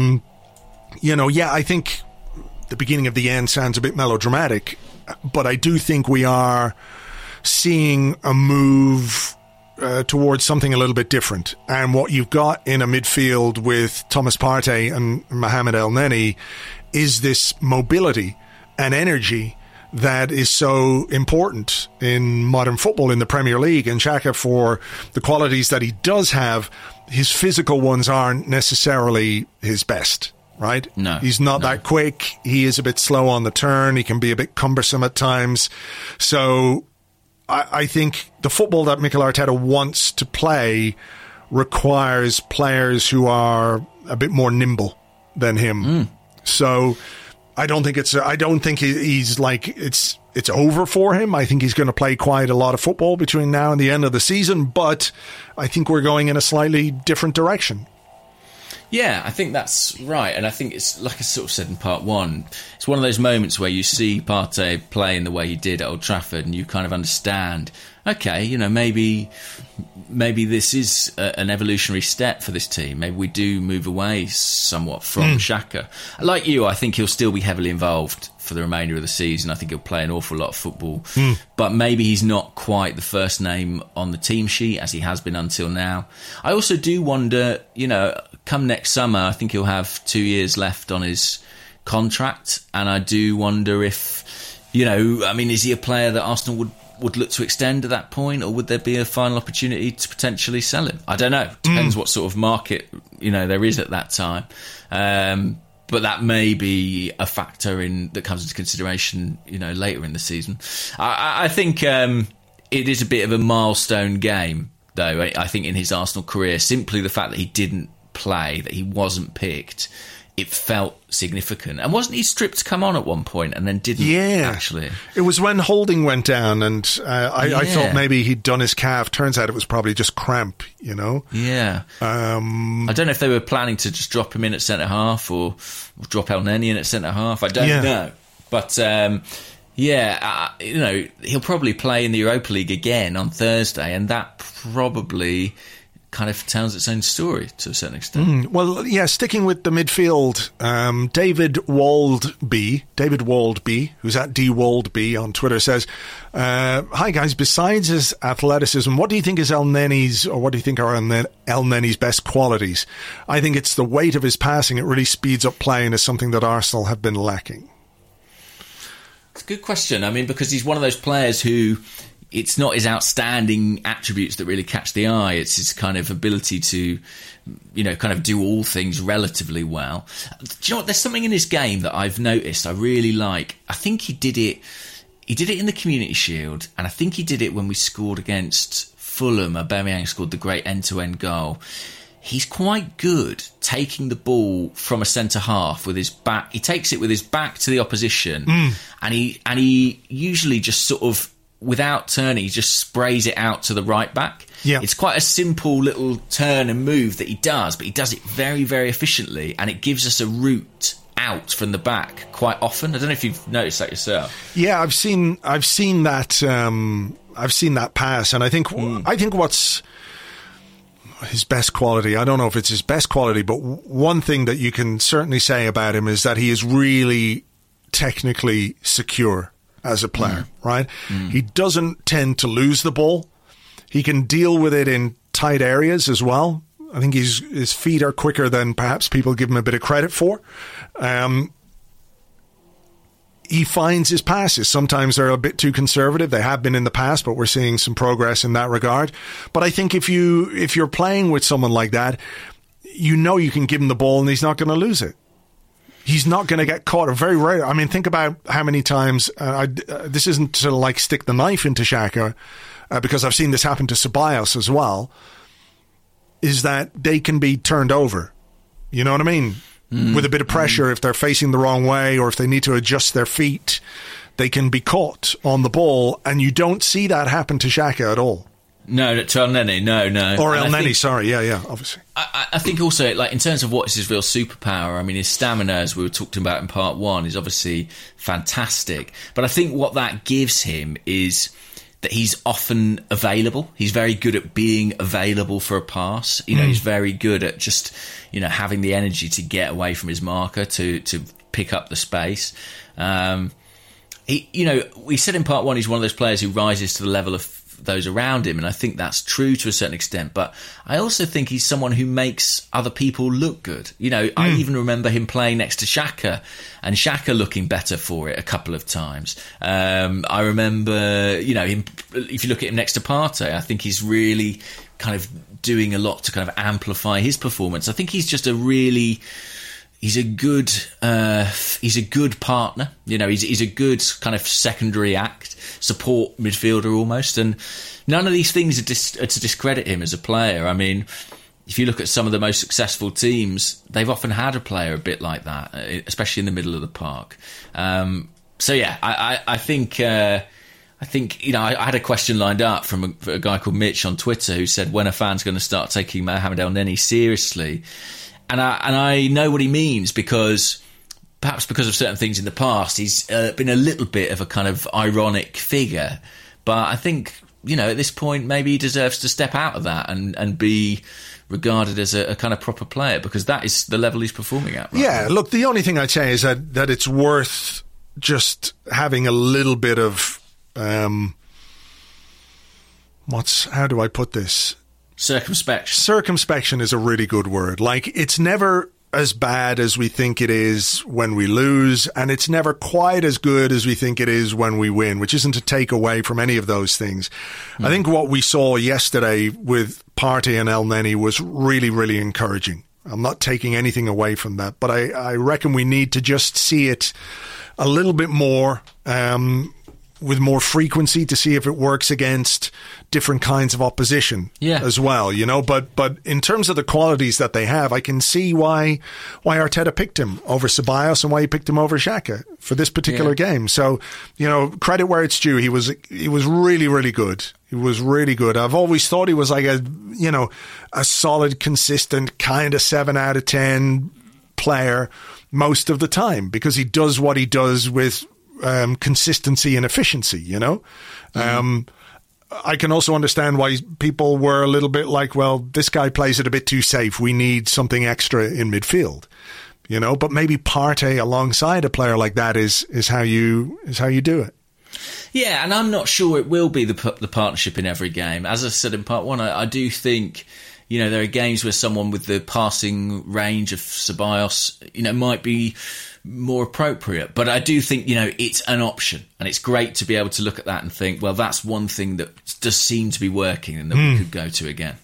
I think the beginning of the end sounds a bit melodramatic, but I do think we are seeing a move towards something a little bit different. And what you've got in a midfield with Thomas Partey and Mohamed El Neni is this mobility and energy that is so important in modern football in the Premier League. And Xhaka, for the qualities that he does have, his physical ones aren't necessarily his best. Right? No. He's not that quick. He is a bit slow on the turn. He can be a bit cumbersome at times. So I think the football that Mikel Arteta wants to play requires players who are a bit more nimble than him. So I don't think he's like it's over for him. I think he's going to play quite a lot of football between now and the end of the season, but I think we're going in a slightly different direction. Yeah, I think that's right. And I think it's, like I sort of said in part one, it's one of those moments where you see Partey playing the way he did at Old Trafford and you kind of understand okay, maybe this is an evolutionary step for this team. Maybe we do move away somewhat from Xhaka. Like you, I think he'll still be heavily involved for the remainder of the season. I think he'll play an awful lot of football. But maybe he's not quite the first name on the team sheet as he has been until now. I also do wonder, come next summer, I think he'll have 2 years left on his contract. And I do wonder if, is he a player that Arsenal would look to extend at that point, or would there be a final opportunity to potentially sell him? I don't know. Depends what sort of market there is at that time. But that may be a factor that comes into consideration later in the season. I think it is a bit of a milestone game, though. I think in his Arsenal career, simply the fact that he didn't play, that he wasn't picked, it felt significant. And wasn't he stripped to come on at one point and then didn't actually? It was when Holding went down, and I thought maybe he'd done his calf. Turns out it was probably just cramp, Yeah. I don't know if they were planning to just drop him in at centre-half or drop El Neni in at centre-half. I don't know. But, he'll probably play in the Europa League again on Thursday, and that probably kind of tells its own story to a certain extent. Well, yeah, sticking with the midfield, David Waldby, who's at DWaldby on Twitter, says, hi guys, besides his athleticism, what do you think is El Neni's best qualities? I think it's the weight of his passing. It really speeds up play and is something that Arsenal have been lacking. It's a good question. I mean, because he's one of those players who, it's not his outstanding attributes that really catch the eye. It's his kind of ability to, kind of do all things relatively well. Do you know what? There's something in his game that I've noticed I really like. I think he did it in the Community Shield, and I think he did it when we scored against Fulham. Aubameyang scored the great end-to-end goal. He's quite good taking the ball from a centre-half with his back. He takes it with his back to the opposition, and he usually just sort of, without turning, he just sprays it out to the right back. Yeah. It's quite a simple little turn and move that he does, but he does it very, very efficiently, and it gives us a route out from the back quite often. I don't know if you've noticed that yourself. Yeah, I've seen that. I've seen that pass, and I think what's his best quality, I don't know if it's his best quality, but one thing that you can certainly say about him is that he is really technically secure as a player, right? He doesn't tend to lose the ball. He can deal with it in tight areas as well. I think his feet are quicker than perhaps people give him a bit of credit for. He finds his passes. Sometimes they're a bit too conservative. They have been in the past, but we're seeing some progress in that regard. But I think if you're playing with someone like that, you can give him the ball and he's not going to lose it. He's not going to get caught. Very rare. I mean, think about how many times, this isn't to stick the knife into Xhaka, because I've seen this happen to Ceballos as well, is that they can be turned over. You know what I mean? With a bit of pressure, if they're facing the wrong way or if they need to adjust their feet, they can be caught on the ball, and you don't see that happen to Xhaka at all. No, to El Neni, no. Or El Neni, sorry, yeah, obviously. I think also, in terms of what's his real superpower, I mean, his stamina, as we were talking about in part one, is obviously fantastic. But I think what that gives him is that he's often available. He's very good at being available for a pass. He's very good at just, having the energy to get away from his marker, to pick up the space. We said in part one, he's one of those players who rises to the level of those around him, and I think that's true to a certain extent, but I also think he's someone who makes other people look good. I even remember him playing next to Xhaka, and Xhaka looking better for it a couple of times. I remember, him, if you look at him next to Partey, I think he's really kind of doing a lot to kind of amplify his performance. I think he's just he's a good partner. He's a good kind of secondary act, support midfielder almost. And none of these things are to discredit him as a player. I mean, if you look at some of the most successful teams, they've often had a player a bit like that, especially in the middle of the park. I think I had a question lined up from a guy called Mitch on Twitter who said, when a fan's going to start taking Mohamed El Neni seriously? And I know what he means, perhaps because of certain things in the past, he's been a little bit of a kind of ironic figure. But I think at this point, maybe he deserves to step out of that and be regarded as a kind of proper player, because that is the level he's performing at. Right now. Look, the only thing I'd say is that it's worth just having a little bit of, how do I put this? Circumspection. Circumspection is a really good word. Like, it's never as bad as we think it is when we lose, and it's never quite as good as we think it is when we win, which isn't to take away from any of those things. I think what we saw yesterday with Partey and El Neni was really, really encouraging. I'm not taking anything away from that, but I reckon we need to just see it a little bit more, with more frequency, to see if it works against different kinds of opposition as well, But in terms of the qualities that they have, I can see why Arteta picked him over Ceballos and why he picked him over Xhaka for this particular game. So, credit where it's due. He was really, really good. He was really good. I've always thought he was like a solid, consistent kind of 7 out of 10 player most of the time, because he does what he does with consistency and efficiency, I can also understand why people were a little bit like, well, this guy plays it a bit too safe. We need something extra in midfield, but maybe Partey alongside a player like that is how you do it. Yeah, and I'm not sure it will be the partnership in every game. As I said in part one, I do think, there are games where someone with the passing range of Ceballos, might be more appropriate. But I do think, it's an option, and it's great to be able to look at that and think, well, that's one thing that does seem to be working and that we could go to again.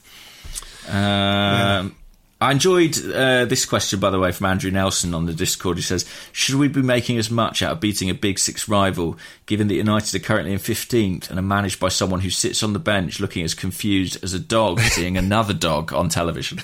I enjoyed this question, by the way, from Andrew Nelson on the Discord. He says, should we be making as much out of beating a Big Six rival, given that United are currently in 15th and are managed by someone who sits on the bench looking as confused as a dog seeing another dog on television?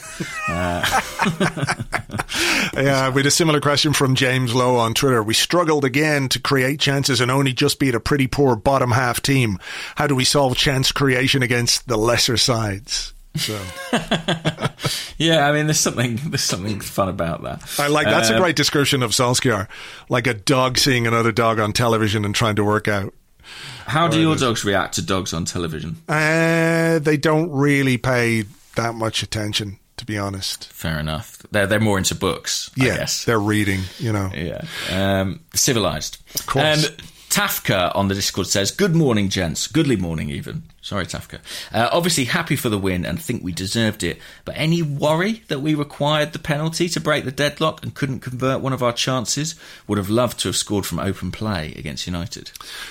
Yeah, we had a similar question from James Lowe on Twitter. We struggled again to create chances and only just beat a pretty poor bottom half team. How do we solve chance creation against the lesser sides? So. Yeah, I mean, there's something fun about that. I like that's a great description of Solskjaer, like a dog seeing another dog on television and trying to work out. How do your dogs react to dogs on television? They don't really pay that much attention, to be honest. Fair enough. They're more into books. I guess they're reading. Yeah, civilized. Of course. Tafka on the Discord says, good morning, gents. Goodly morning, even. Sorry, Tafka. Obviously happy for the win and think we deserved it, but any worry that we required the penalty to break the deadlock and couldn't convert one of our chances? Would have loved to have scored from open play against United.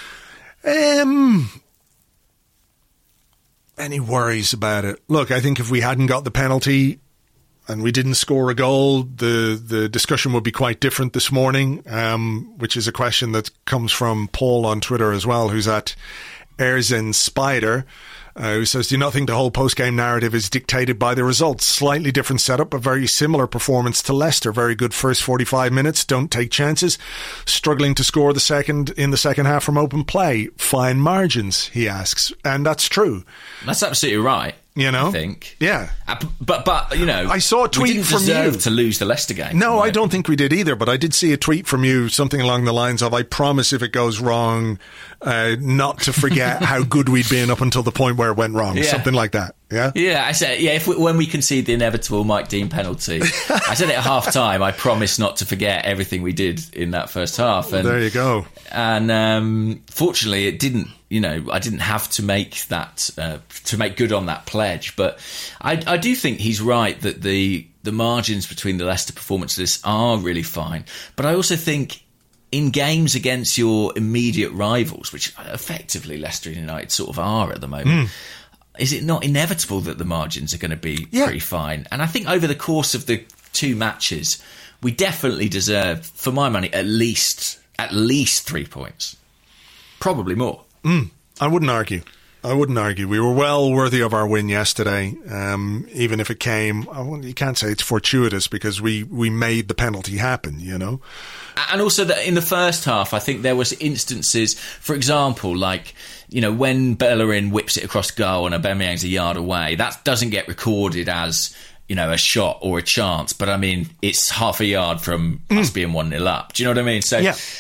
Any worries about it? Look, I think if we hadn't got the penalty and we didn't score a goal, the discussion would be quite different this morning, which is a question that comes from Paul on Twitter as well, who's at Erzen Spider, who says, do you not think the whole post-game narrative is dictated by the results? Slightly different setup, but very similar performance to Leicester. Very good first 45 minutes, don't take chances. Struggling to score in the second half from open play. Fine margins, he asks. And that's true. That's absolutely right. I think. Yeah. But I saw a tweet from you. We didn't deserve to lose the Leicester game. No, I don't think we did either, but I did see a tweet from you, something along the lines of, I promise if it goes wrong, not to forget how good we'd been up until the point where it went wrong. Yeah. Something like that. Yeah? Yeah, I said, when we concede the inevitable Mike Dean penalty, I said it at half time, I promise not to forget everything we did in that first half. And, there you go. And fortunately, it didn't. I didn't have to make that to make good on that pledge. But I do think he's right that the margins between the Leicester performances are really fine. But I also think in games against your immediate rivals, which effectively Leicester United sort of are at the moment, is it not inevitable that the margins are going to be pretty fine? And I think over the course of the two matches, we definitely deserve, for my money, at least 3 points. Probably more. I wouldn't argue. We were well worthy of our win yesterday, even if it came... you can't say it's fortuitous because we made the penalty happen, And also that in the first half, I think there was instances, for example, like, when Bellerin whips it across goal and Aubameyang's a yard away, that doesn't get recorded as, a shot or a chance. But, I mean, it's half a yard from us being 1-0 up. Do you know what I mean? So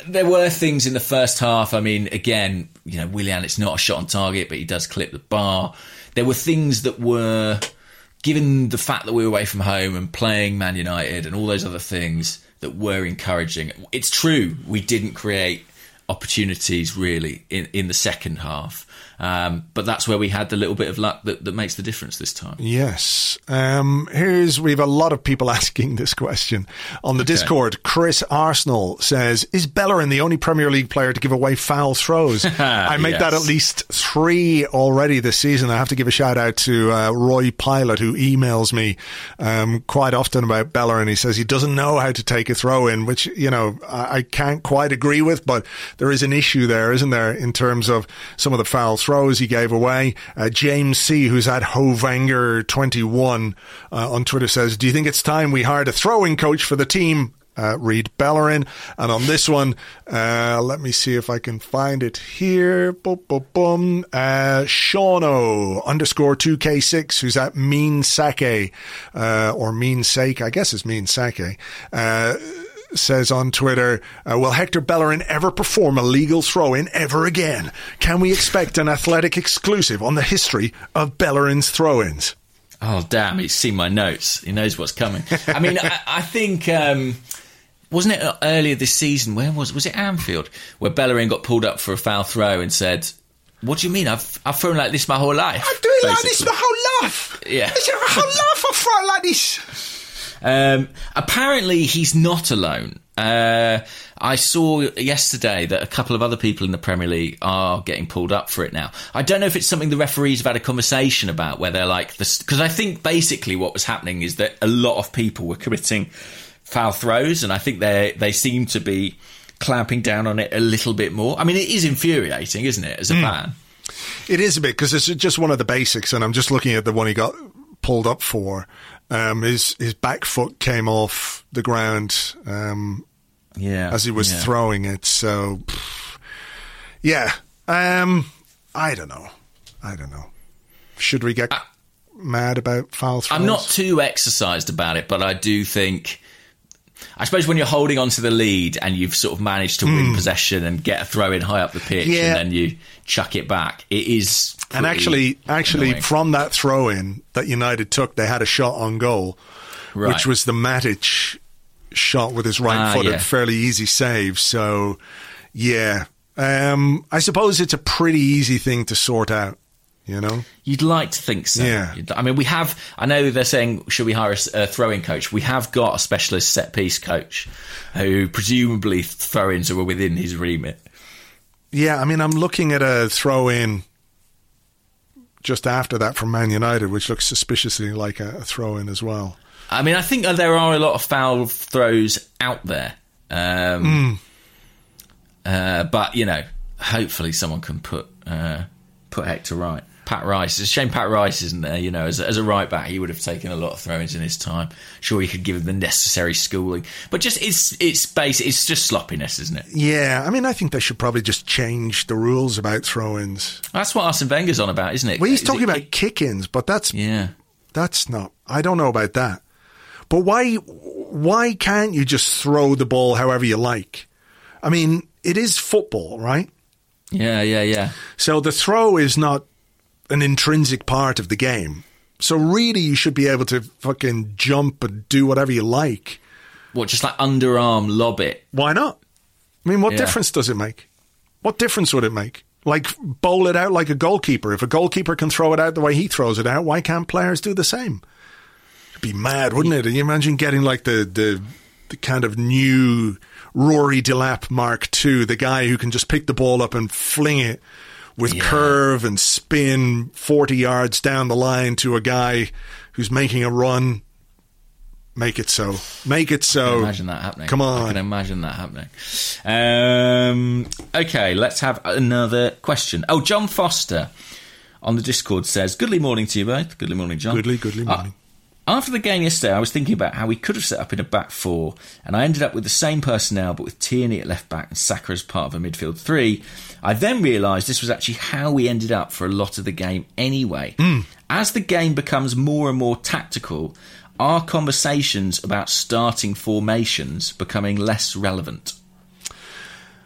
There were things in the first half. I mean, again, Willian, it's not a shot on target, but he does clip the bar. There were things that were, given the fact that we were away from home and playing Man United and all those other things, that were encouraging. It's true, we didn't create opportunities really in the second half. But that's where we had the little bit of luck that makes the difference this time. Yes. We have a lot of people asking this question on the Discord. Chris Arsenal says, is Bellerin the only Premier League player to give away foul throws? I make that at least 3 already this season. I have to give a shout out to Roy Pilot, who emails me quite often about Bellerin. He says he doesn't know how to take a throw in, which, I can't quite agree with, but there is an issue there, isn't there, in terms of some of the foul throws he gave away. James C, who's at Hovanger21 on Twitter, says, do you think it's time we hired a throwing coach for the team? Read Bellerin. And on this one, let me see if I can find it here. Shauno _2K6, who's at Mean Sake, or Mean Sake, I guess it's Mean Sake, says on Twitter, will Hector Bellerin ever perform a legal throw-in ever again? Can we expect an Athletic exclusive on the history of Bellerin's throw-ins? Oh, damn, he's seen my notes. He knows what's coming. I mean, I think, wasn't it earlier this season? Where was it Anfield? Where Bellerin got pulled up for a foul throw and said, what do you mean? I've thrown like this my whole life. I'm doing like this my whole life. Yeah. My whole life I've thrown like this. Apparently he's not alone. I saw yesterday that a couple of other people in the Premier League are getting pulled up for it now. I don't know if it's something the referees have had a conversation about, where they're like, because I think basically what was happening is that a lot of people were committing foul throws, and I think they seem to be clamping down on it a little bit more. I mean, it is infuriating, isn't it, as a fan? It is a bit, because it's just one of the basics, and I'm just looking at the one he got pulled up for. His back foot came off the ground as he was throwing it. So, I don't know. Should we get mad about foul throws? I'm not too exercised about it, but I do think, I suppose when you're holding on to the lead and you've sort of managed to win possession and get a throw in high up the pitch and then you chuck it back, it is. And actually, annoying. From that throw in that United took, they had a shot on goal, which was the Matic shot with his right foot, a fairly easy save. So, I suppose it's a pretty easy thing to sort out. You'd like to think so. Yeah. I mean, I know they're saying, should we hire a throwing coach? We have got a specialist set-piece coach who presumably throw-ins are within his remit. Yeah, I mean, I'm looking at a throw-in just after that from Man United, which looks suspiciously like a throw-in as well. I mean, I think there are a lot of foul throws out there. But, hopefully someone can put Hector right. Pat Rice. It's a shame Pat Rice isn't there. As a right back, he would have taken a lot of throw-ins in his time. Sure, he could give him the necessary schooling, but just it's basic. It's just sloppiness, isn't it? Yeah, I mean, I think they should probably just change the rules about throw-ins. That's what Arsene Wenger's on about, isn't it? Well, he's talking about kick-ins, but that's not. I don't know about that. But why can't you just throw the ball however you like? I mean, it is football, right? Yeah. So the throw is not an intrinsic part of the game. So really you should be able to fucking jump and do whatever you like. What, just like underarm lob it? Why not? I mean, what difference does it make? What difference would it make? Like, bowl it out like a goalkeeper. If a goalkeeper can throw it out the way he throws it out, why can't players do the same? It'd be mad, wouldn't it? And you imagine getting like the kind of new Rory Delap Mark II, the guy who can just pick the ball up and fling it with curve and spin 40 yards down the line to a guy who's making a run. Make it so. Make it so. I can imagine that happening. Come on. I can imagine that happening. Okay, let's have another question. Oh, John Foster on the Discord says, goodly morning to you both. Goodly morning, John. Goodly morning. After the game yesterday, I was thinking about how we could have set up in a back four, and I ended up with the same personnel, but with Tierney at left back and Saka as part of a midfield three. I then realised this was actually how we ended up for a lot of the game anyway. As the game becomes more and more tactical, are conversations about starting formations becoming less relevant?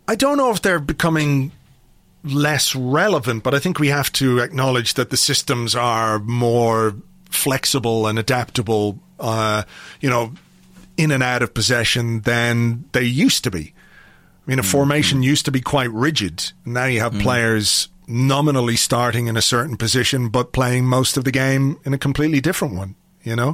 I don't know if they're becoming less relevant, but I think we have to acknowledge that the systems are more flexible and adaptable, in and out of possession than they used to be. I mean, a formation used to be quite rigid. Now you have players nominally starting in a certain position, but playing most of the game in a completely different one, Yeah.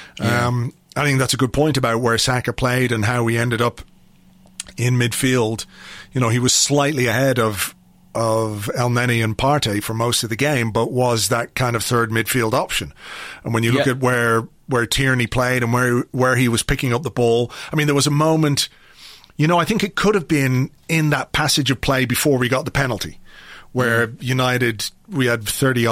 I think that's a good point about where Saka played and how we ended up in midfield. He was slightly ahead of El Neni and Partey for most of the game, but was that kind of third midfield option. And when you look at where Tierney played and where he was picking up the ball, I mean, there was a moment, I think it could have been in that passage of play before we got the penalty, where United, we had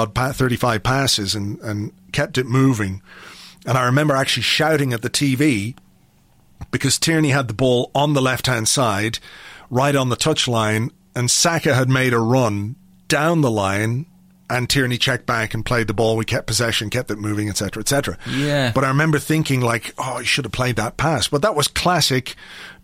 35 passes and kept it moving. And I remember actually shouting at the TV because Tierney had the ball on the left-hand side, right on the touchline, and Saka had made a run down the line, and Tierney checked back and played the ball. We kept possession, kept it moving, etc., etc. Yeah. But I remember thinking, he should have played that pass. But that was classic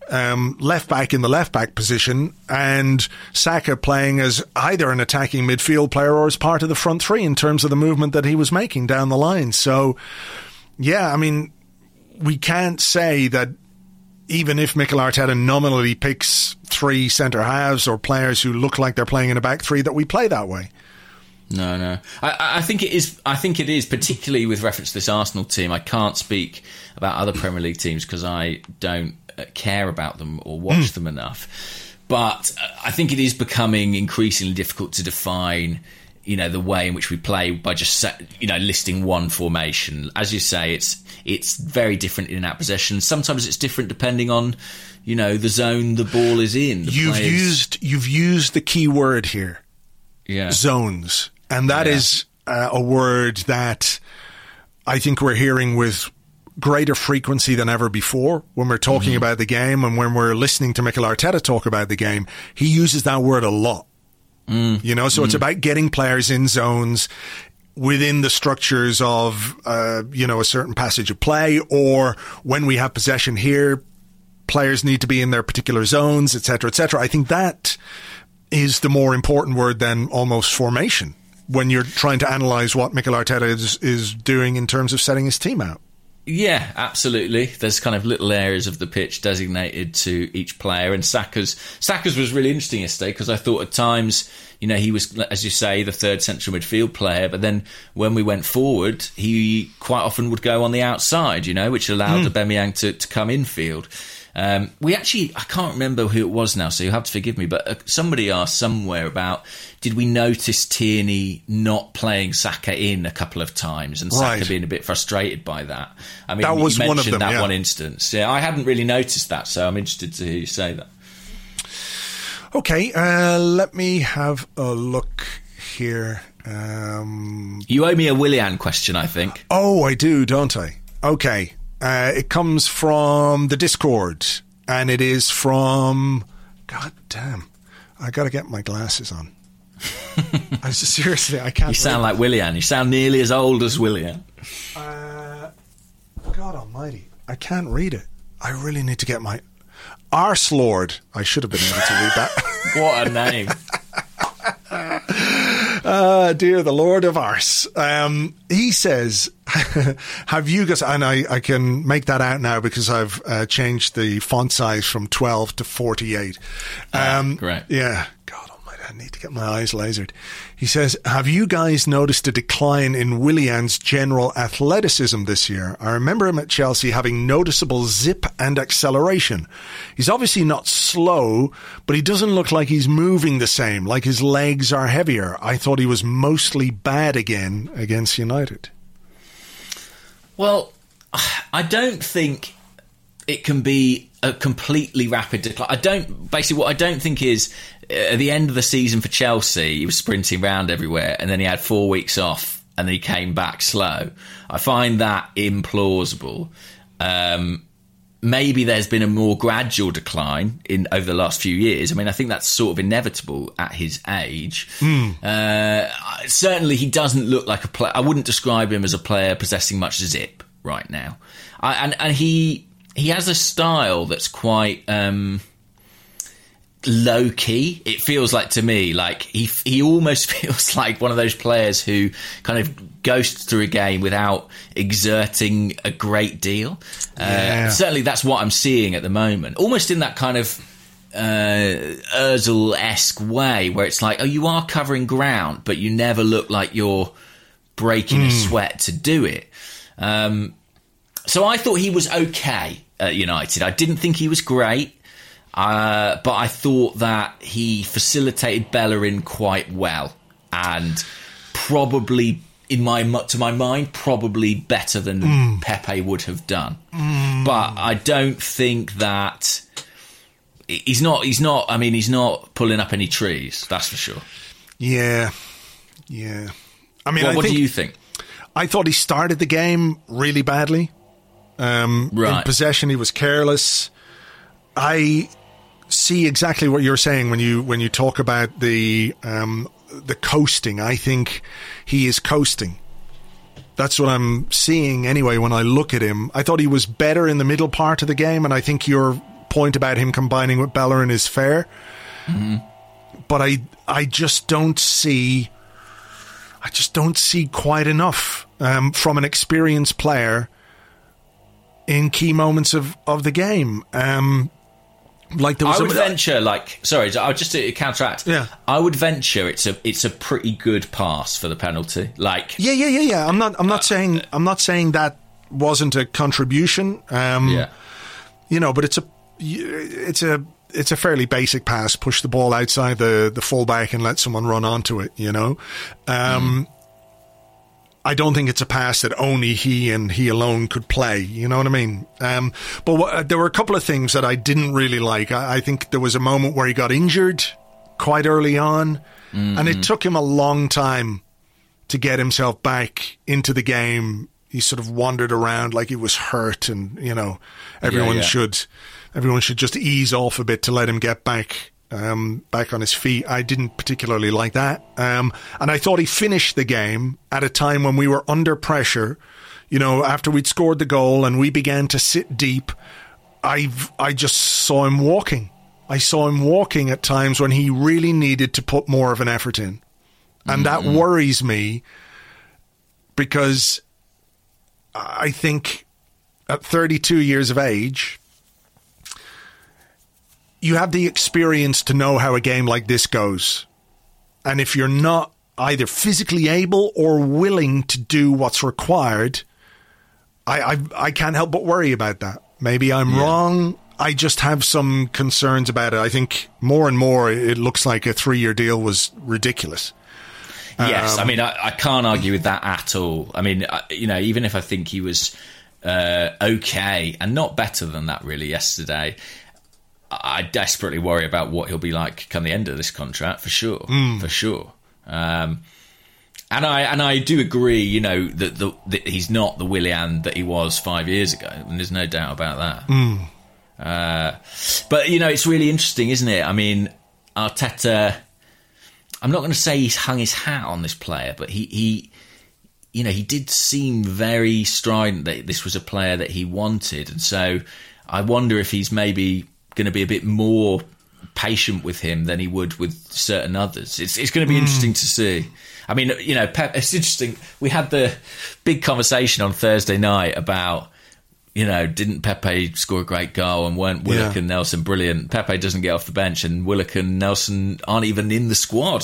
left back in the left back position, and Saka playing as either an attacking midfield player or as part of the front three in terms of the movement that he was making down the line. So, yeah, I mean, we can't say that even if Mikel Arteta nominally picks three centre halves or players who look like they're playing in a back three, that we play that way. No. I think it is. I think it is, particularly with reference to this Arsenal team. I can't speak about other Premier League teams because I don't care about them or watch them enough. But I think it is becoming increasingly difficult to define, the way in which we play by just, listing one formation. As you say, it's very different in and out possession. Sometimes it's different depending on, the zone the ball is in. You've used the key word here. Yeah. Zones. And that is a word that I think we're hearing with greater frequency than ever before when we're talking about the game, and when we're listening to Mikel Arteta talk about the game. He uses that word a lot. So it's about getting players in zones within the structures of, a certain passage of play, or when we have possession here, players need to be in their particular zones, etc., etc. I think that is the more important word than almost formation when you're trying to analyse what Mikel Arteta is doing in terms of setting his team out. Yeah, absolutely. There's kind of little areas of the pitch designated to each player, and Saka's was really interesting yesterday because I thought at times, he was, as you say, the third central midfield player, but then when we went forward, he quite often would go on the outside, which allowed Aubameyang to come infield. I can't remember who it was now, so you'll have to forgive me, but somebody asked somewhere about, did we notice Tierney not playing Saka in a couple of times, and Saka being a bit frustrated by that? I mean, that was you mentioned one of them, that one instance. Yeah, I hadn't really noticed that, so I'm interested to hear you say that. Okay, let me have a look here. You owe me a Willian question, I think. Oh, I do, don't I? Okay. It comes from the Discord, and it is from... God damn. I got to get my glasses on. Seriously, I can't... You sound like Willian. You sound nearly as old as Willian. God almighty. I can't read it. I really need to get my... Arselord. I should have been able to read that. What a name. Dear the Lord of Arse. He says, have you guys, and I can make that out now because I've changed the font size from 12 to 48. Great. Yeah. God almighty, I need to get my eyes lasered. He says, have you guys noticed a decline in Willian's general athleticism this year? I remember him at Chelsea having noticeable zip and acceleration. He's obviously not slow, but he doesn't look like he's moving the same, like his legs are heavier. I thought he was mostly bad again against United. Well, I don't think it can be a completely rapid decline. What I don't think is, at the end of the season for Chelsea, he was sprinting around everywhere, and then he had 4 weeks off, and then he came back slow. I find that implausible. Maybe there's been a more gradual decline over the last few years. I mean, I think that's sort of inevitable at his age. Certainly, he doesn't look like a player. I wouldn't describe him as a player possessing much zip right now. And he has a style that's quite... low key. It feels like to me like he almost feels like one of those players who kind of goes through a game without exerting a great deal. Certainly that's what I'm seeing at the moment, almost in that kind of Ozil-esque way, where it's like, oh, you are covering ground, but you never look like you're breaking a sweat to do it. So I thought he was okay at United. I didn't think he was great. But I thought that he facilitated Bellerin quite well, and probably, to my mind, probably better than Pepe would have done. But I don't think that he's not. I mean, he's not pulling up any trees. That's for sure. Yeah. I mean, what do you think? I thought he started the game really badly. In possession, he was careless. I see exactly what you're saying when you talk about the coasting. I think he is coasting. That's what I'm seeing anyway when I look at him. I thought he was better in the middle part of the game, and I think your point about him combining with Bellerin is fair. But I just don't see quite enough from an experienced player in key moments of the game. Like there was I would venture, I'll just counteract. Yeah. I would venture it's a pretty good pass for the penalty. Like, yeah. I'm not saying that wasn't a contribution. But it's a fairly basic pass. Push the ball outside the fullback and let someone run onto it. I don't think it's a pass that only he and he alone could play. You know what I mean? But there were a couple of things that I didn't really like. I think there was a moment where he got injured quite early on, and it took him a long time to get himself back into the game. He sort of wandered around like he was hurt, and everyone should just ease off a bit to let him get back on his feet. I didn't particularly like that. And I thought he finished the game at a time when we were under pressure. After we'd scored the goal and we began to sit deep, I just saw him walking. I saw him walking at times when he really needed to put more of an effort in. And that worries me, because I think at 32 years of age, you have the experience to know how a game like this goes. And if you're not either physically able or willing to do what's required, I can't help but worry about that. Maybe I'm wrong. I just have some concerns about it. I think more and more it looks like a 3-year deal was ridiculous. Yes, I mean, I can't argue with that at all. I mean, even if I think he was okay and not better than that really yesterday, I desperately worry about what he'll be like come the end of this contract, for sure. And I do agree, that he's not the Willian that he was 5 years ago, and there's no doubt about that. But it's really interesting, isn't it? I mean, Arteta, I'm not going to say he's hung his hat on this player, but he did seem very strident that this was a player that he wanted, and so I wonder if he's maybe going to be a bit more patient with him than he would with certain others. It's going to be interesting to see. I mean, Pep, it's interesting. We had the big conversation on Thursday night about, didn't Pepe score a great goal, and weren't Willock and Nelson brilliant? Pepe doesn't get off the bench, and Willock and Nelson aren't even in the squad.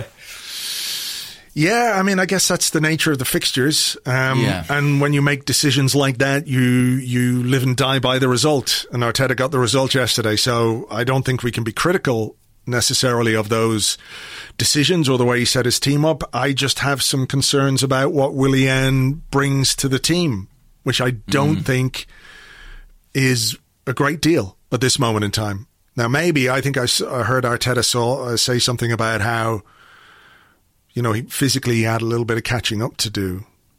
Yeah, I mean, I guess that's the nature of the fixtures. And when you make decisions like that, you live and die by the result. And Arteta got the result yesterday, so I don't think we can be critical necessarily of those decisions or the way he set his team up. I just have some concerns about what Willian brings to the team, which I don't think is a great deal at this moment in time. Now, maybe I think I heard Arteta say something about how, he physically had a little bit of catching up to do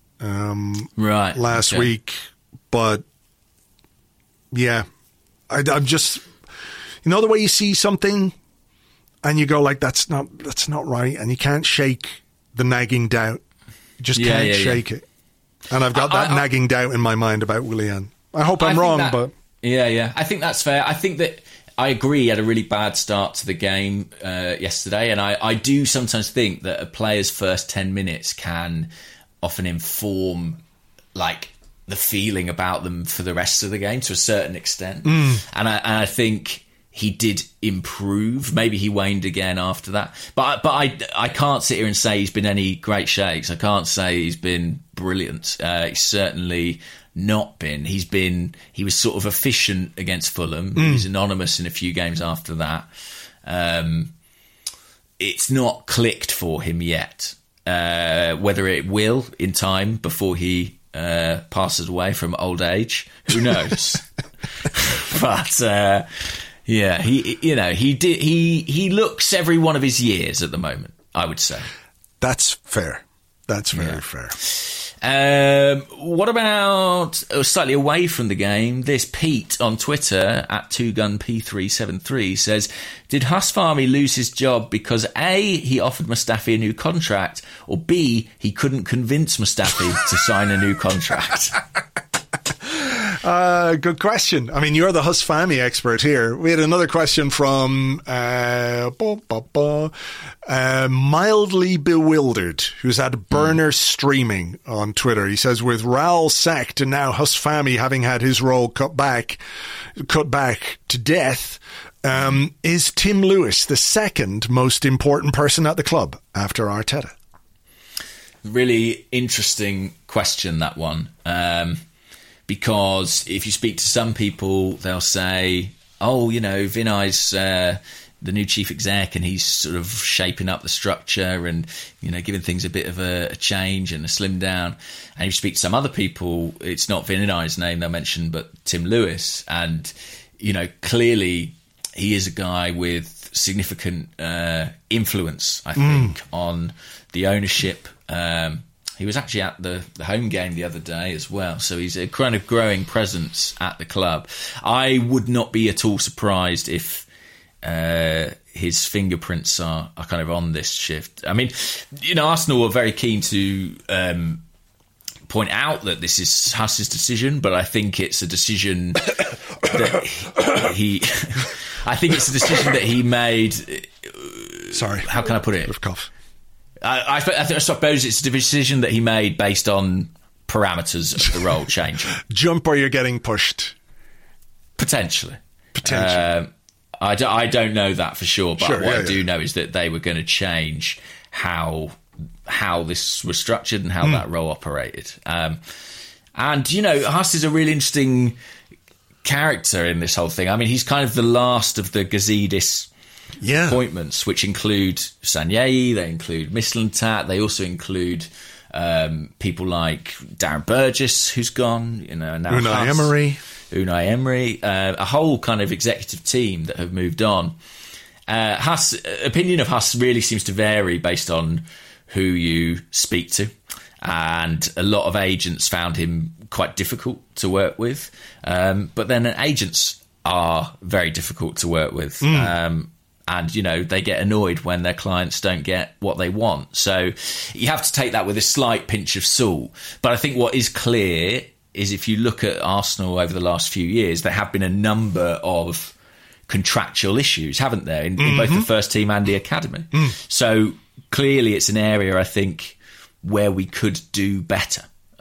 last week. But, yeah, I'm just, the way you see something and you go like, that's not right. And you can't shake the nagging doubt. You just can't shake it. And I've got that nagging doubt in my mind about Willian. I hope I'm wrong, but... Yeah. I think that's fair. I think that I agree. He had a really bad start to the game yesterday, and I do sometimes think that a player's first 10 minutes can often inform, like, the feeling about them for the rest of the game to a certain extent. And I think he did improve. Maybe he waned again after that. But I can't sit here and say he's been any great shakes. I can't say he's been brilliant. He's certainly not been. He was sort of efficient against Fulham. He was anonymous in a few games after that. It's not clicked for him yet. Whether it will in time before he passes away from old age, who knows? But yeah, he looks every one of his years at the moment, I would say. That's fair. That's very fair. What about, slightly away from the game, this Pete on Twitter at 2gunp373 says, did Husfarmy lose his job because A, he offered Mustafi a new contract, or B, he couldn't convince Mustafi to sign a new contract? Good question. I mean, you're the Husfarmy expert here. We had another question from Mildly Bewildered, who's had Burner Streaming on Twitter. He says, with Raul sacked and now Husfarmy having had his role cut back to death, is Tim Lewis the second most important person at the club after Arteta? Really interesting question, that one. Because if you speak to some people, they'll say, oh, Vinay's the new chief exec and he's sort of shaping up the structure and, giving things a bit of a change and a slim down. And if you speak to some other people, it's not Vinay's name they'll mention, but Tim Lewis. And, clearly he is a guy with significant influence, I think, on the ownership. He was actually at the home game the other day as well, so he's a kind of growing presence at the club. I would not be at all surprised if his fingerprints are kind of on this shift. I mean, Arsenal are very keen to point out that this is Huss's decision, but I think it's a decision that he... I think it's a decision that he made... Sorry. How can I put it? With cough. I suppose it's a decision that he made based on parameters of the role changing. Jump or you're getting pushed? Potentially. I don't know that for sure, but what I do know is that they were going to change how this was structured and how that role operated. And, Huss is a really interesting character in this whole thing. I mean, he's kind of the last of the Gazidis appointments, which include Sanllehi, they include Mislintat, they also include people like Darren Burgess, who's gone, now Unai Emery, a whole kind of executive team that have moved on. Opinion of Huss really seems to vary based on who you speak to, and a lot of agents found him quite difficult to work with, but then agents are very difficult to work with. And, they get annoyed when their clients don't get what they want. So you have to take that with a slight pinch of salt. But I think what is clear is if you look at Arsenal over the last few years, there have been a number of contractual issues, haven't there, in both the first team and the academy. So clearly it's an area, I think, where we could do better.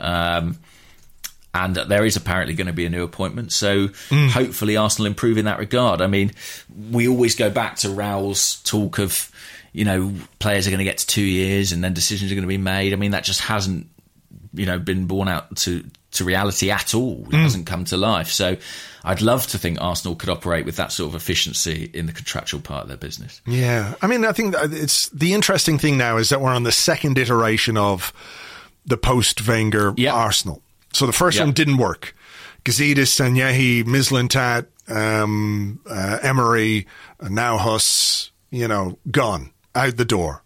And there is apparently going to be a new appointment. So hopefully Arsenal improve in that regard. I mean, we always go back to Raul's talk of, players are going to get to 2 years and then decisions are going to be made. I mean, that just hasn't, been borne out to reality at all. It hasn't come to life. So I'd love to think Arsenal could operate with that sort of efficiency in the contractual part of their business. Yeah. I mean, I think that it's the interesting thing now is that we're on the second iteration of the post-Wenger Arsenal. So the first one didn't work. Gazidis, Sanllehi, Mislintat, Emery, now Huss, gone, out the door.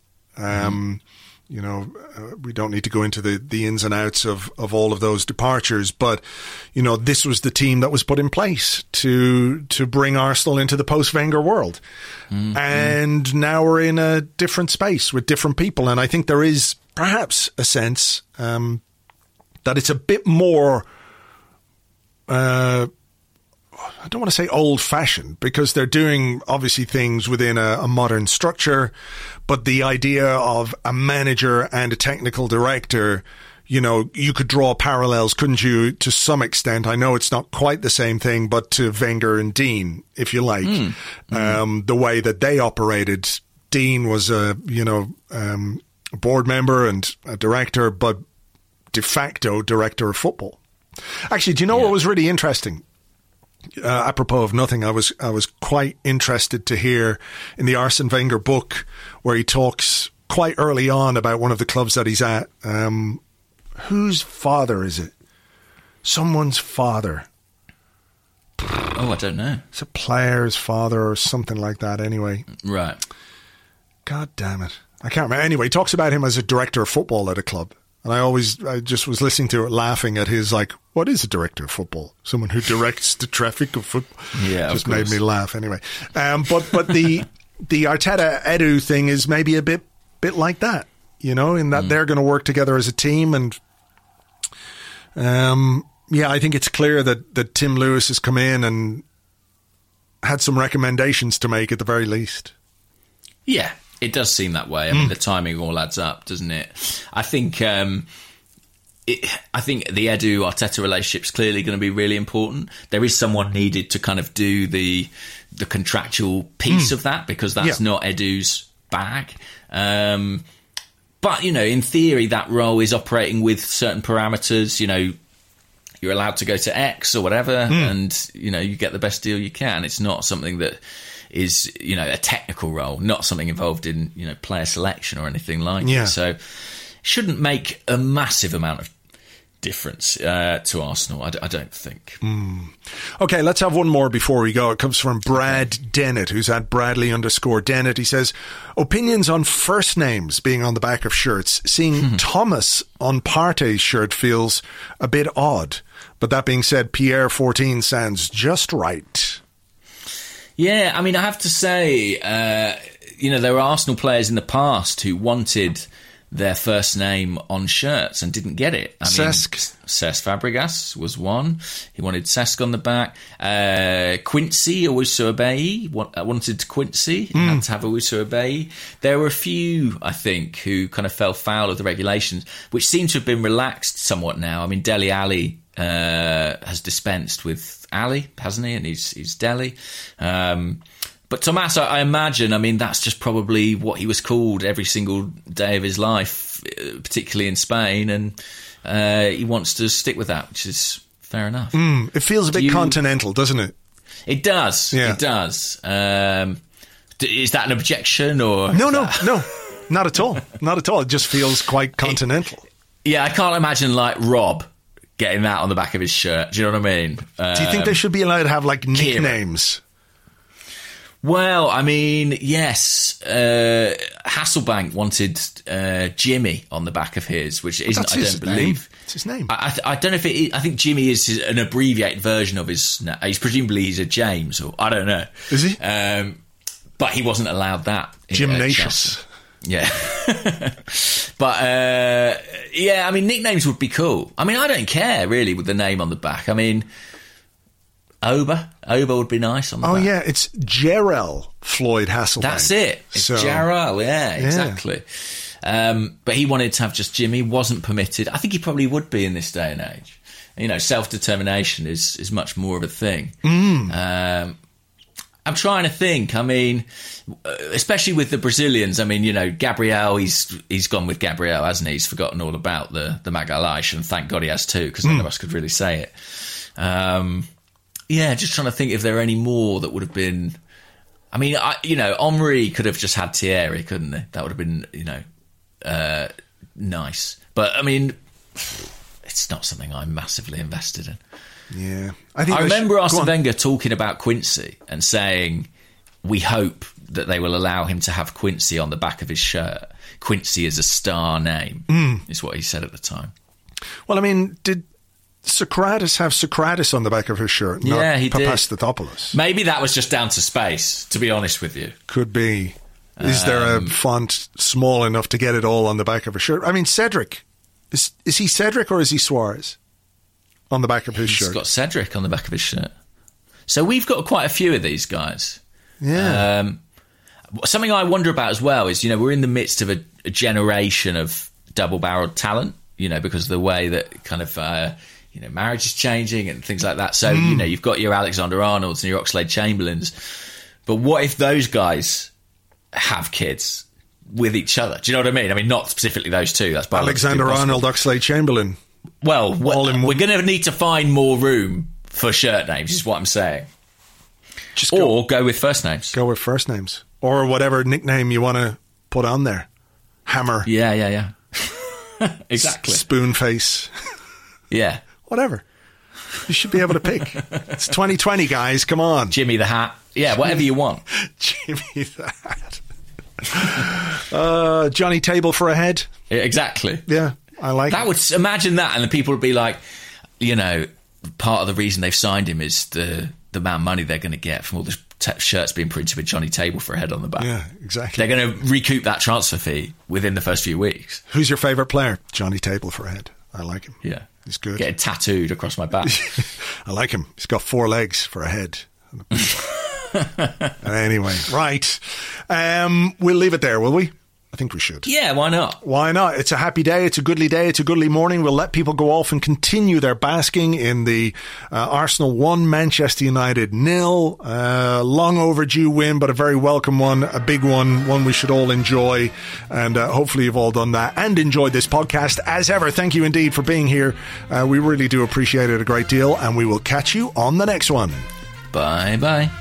We don't need to go into the ins and outs of all of those departures, but, this was the team that was put in place to bring Arsenal into the post-Wenger world. And now we're in a different space with different people. And I think there is perhaps a sense that it's a bit more I don't want to say old-fashioned, because they're doing obviously things within a modern structure, but the idea of a manager and a technical director, you know, you could draw parallels, couldn't you, to some extent? I know it's not quite the same thing, but to Wenger and Dean, if you like. The way that they operated. Dean was a board member and a director, but de facto director of football. Actually, do you know what was really interesting? Apropos of nothing, I was quite interested to hear in the Arsene Wenger book, where he talks quite early on about one of the clubs that he's at. Whose father is it? Someone's father. Oh, I don't know. It's a player's father or something like that, anyway. Right. God damn it. I can't remember. Anyway, he talks about him as a director of football at a club. And I just was listening to it, laughing at his, like, what is a director of football? Someone who directs the traffic of football. Yeah, just made me laugh anyway. But the Arteta Edu thing is maybe a bit like that, you know, in that they're going to work together as a team. And I think it's clear that Tim Lewis has come in and had some recommendations to make at the very least. Yeah. It does seem that way. I mean, the timing all adds up, doesn't it? I think the Edu Arteta relationship is clearly going to be really important. There is someone needed to kind of do the contractual piece of that, because that's not Edu's bag. But, you know, in theory, that role is operating with certain parameters. You know, you're allowed to go to X or whatever, and, you know, you get the best deal you can. It's not something that is, you know, a technical role, not something involved in, you know, player selection or anything like it. So shouldn't make a massive amount of difference to Arsenal, I don't think. Okay, let's have one more before we go. It comes from Brad Dennett, who's at Bradley_Dennett. He says, opinions on first names being on the back of shirts. Seeing Thomas on Partey's shirt feels a bit odd. But that being said, Pierre 14 sounds just right. Yeah, I mean, I have to say, you know, there were Arsenal players in the past who wanted their first name on shirts and didn't get it. Cesc Fabregas was one. He wanted Cesc on the back. Quincy Owusu-Abeyi wanted Quincy. He had to have Owusu-Abeyi. There were a few, I think, who kind of fell foul of the regulations, which seem to have been relaxed somewhat now. I mean, Dele Alli has dispensed with Ali, hasn't he? And he's Dele. But Tomas, I imagine, I mean, that's just probably what he was called every single day of his life, particularly in Spain, and he wants to stick with that, which is fair enough. It feels a bit continental, doesn't it? It does. Yeah. It does. Is that an objection? Or No, not at all. Not at all. It just feels quite continental. I can't imagine, like, Rob getting that on the back of his shirt. Do you know what I mean? Do you think they should be allowed to have, like, nicknames? Well, I mean, yes. Hasselbank wanted Jimmy on the back of his, which isn't, I don't believe. It's his name. I don't know if it is. I think Jimmy is an abbreviated version of his name. He's a James, or I don't know. Is he? But he wasn't allowed that. Gymnasius. Yeah. But, I mean, nicknames would be cool. I mean, I don't care, really, with the name on the back. I mean, Oba would be nice on the back. Oh, yeah, it's Jarrell Floyd Hasselbank. It's Jarrell, exactly. But he wanted to have just Jimmy, wasn't permitted. I think he probably would be in this day and age. You know, self-determination is much more of a thing. I'm trying to think. I mean, especially with the Brazilians. I mean, you know, Gabriel. He's gone with Gabriel, hasn't he? He's forgotten all about the Magalhães, and thank God he has too, because none of us could really say it. Just trying to think if there are any more that would have been. I mean, Omri could have just had Thierry, couldn't they? That would have been, nice. But I mean, it's not something I'm massively invested in. Yeah. I remember Arsene Wenger talking about Quincy and saying, we hope that they will allow him to have Quincy on the back of his shirt. Quincy is a star name, is what he said at the time. Well, I mean, did Socrates have Socrates on the back of his shirt? Yeah, he did. Papastathopoulos. Maybe that was just down to space, to be honest with you. Could be. Is there a font small enough to get it all on the back of a shirt? I mean, Cedric. Is he Cedric or is he Suarez? On the back of his shirt. He's got Cedric on the back of his shirt. So we've got quite a few of these guys. Yeah. Something I wonder about as well is, we're in the midst of a generation of double-barreled talent, because of the way that kind of, marriage is changing and things like that. So, you've got your Alexander-Arnolds and your Oxlade-Chamberlains. But what if those guys have kids with each other? Do you know what I mean? I mean, not specifically those two. That's Alexander-Arnold, Oxlade-Chamberlain. Well, we're going to need to find more room for shirt names, is what I'm saying. Or go with first names. Go with first names. Or whatever nickname you want to put on there. Hammer. Yeah. Exactly. Spoonface. Yeah. Whatever. You should be able to pick. It's 2020, guys. Come on. Jimmy the Hat. Yeah, whatever you want. Jimmy the Hat. Johnny Table for a head. Yeah, exactly. Yeah, I like that. Imagine that, and the people would be like, part of the reason they've signed him is the amount of money they're going to get from all the shirts being printed with Johnny Table for a head on the back. Yeah, exactly. They're going to recoup that transfer fee within the first few weeks. Who's your favourite player? Johnny Table for a head. I like him. Yeah. He's good. Getting tattooed across my back. I like him. He's got 4 legs for a head. Anyway, right. We'll leave it there, will we? I think we should. Yeah, why not? Why not? It's a happy day. It's a goodly day. It's a goodly morning. We'll let people go off and continue their basking in the Arsenal 1, Manchester United 0. Long overdue win, but a very welcome one. A big one we should all enjoy. And hopefully you've all done that and enjoyed this podcast. As ever, thank you indeed for being here. We really do appreciate it a great deal. And we will catch you on the next one. Bye-bye.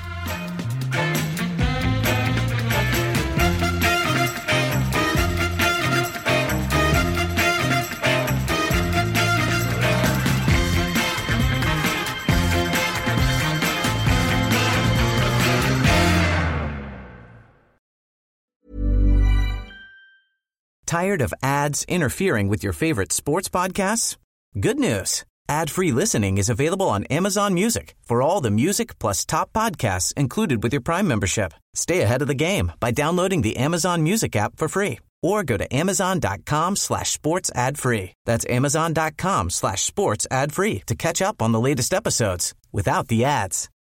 Tired of ads interfering with your favorite sports podcasts? Good news. Ad-free listening is available on Amazon Music for all the music plus top podcasts included with your Prime membership. Stay ahead of the game by downloading the Amazon Music app for free or go to amazon.com/sports ad free. That's amazon.com/sports ad free to catch up on the latest episodes without the ads.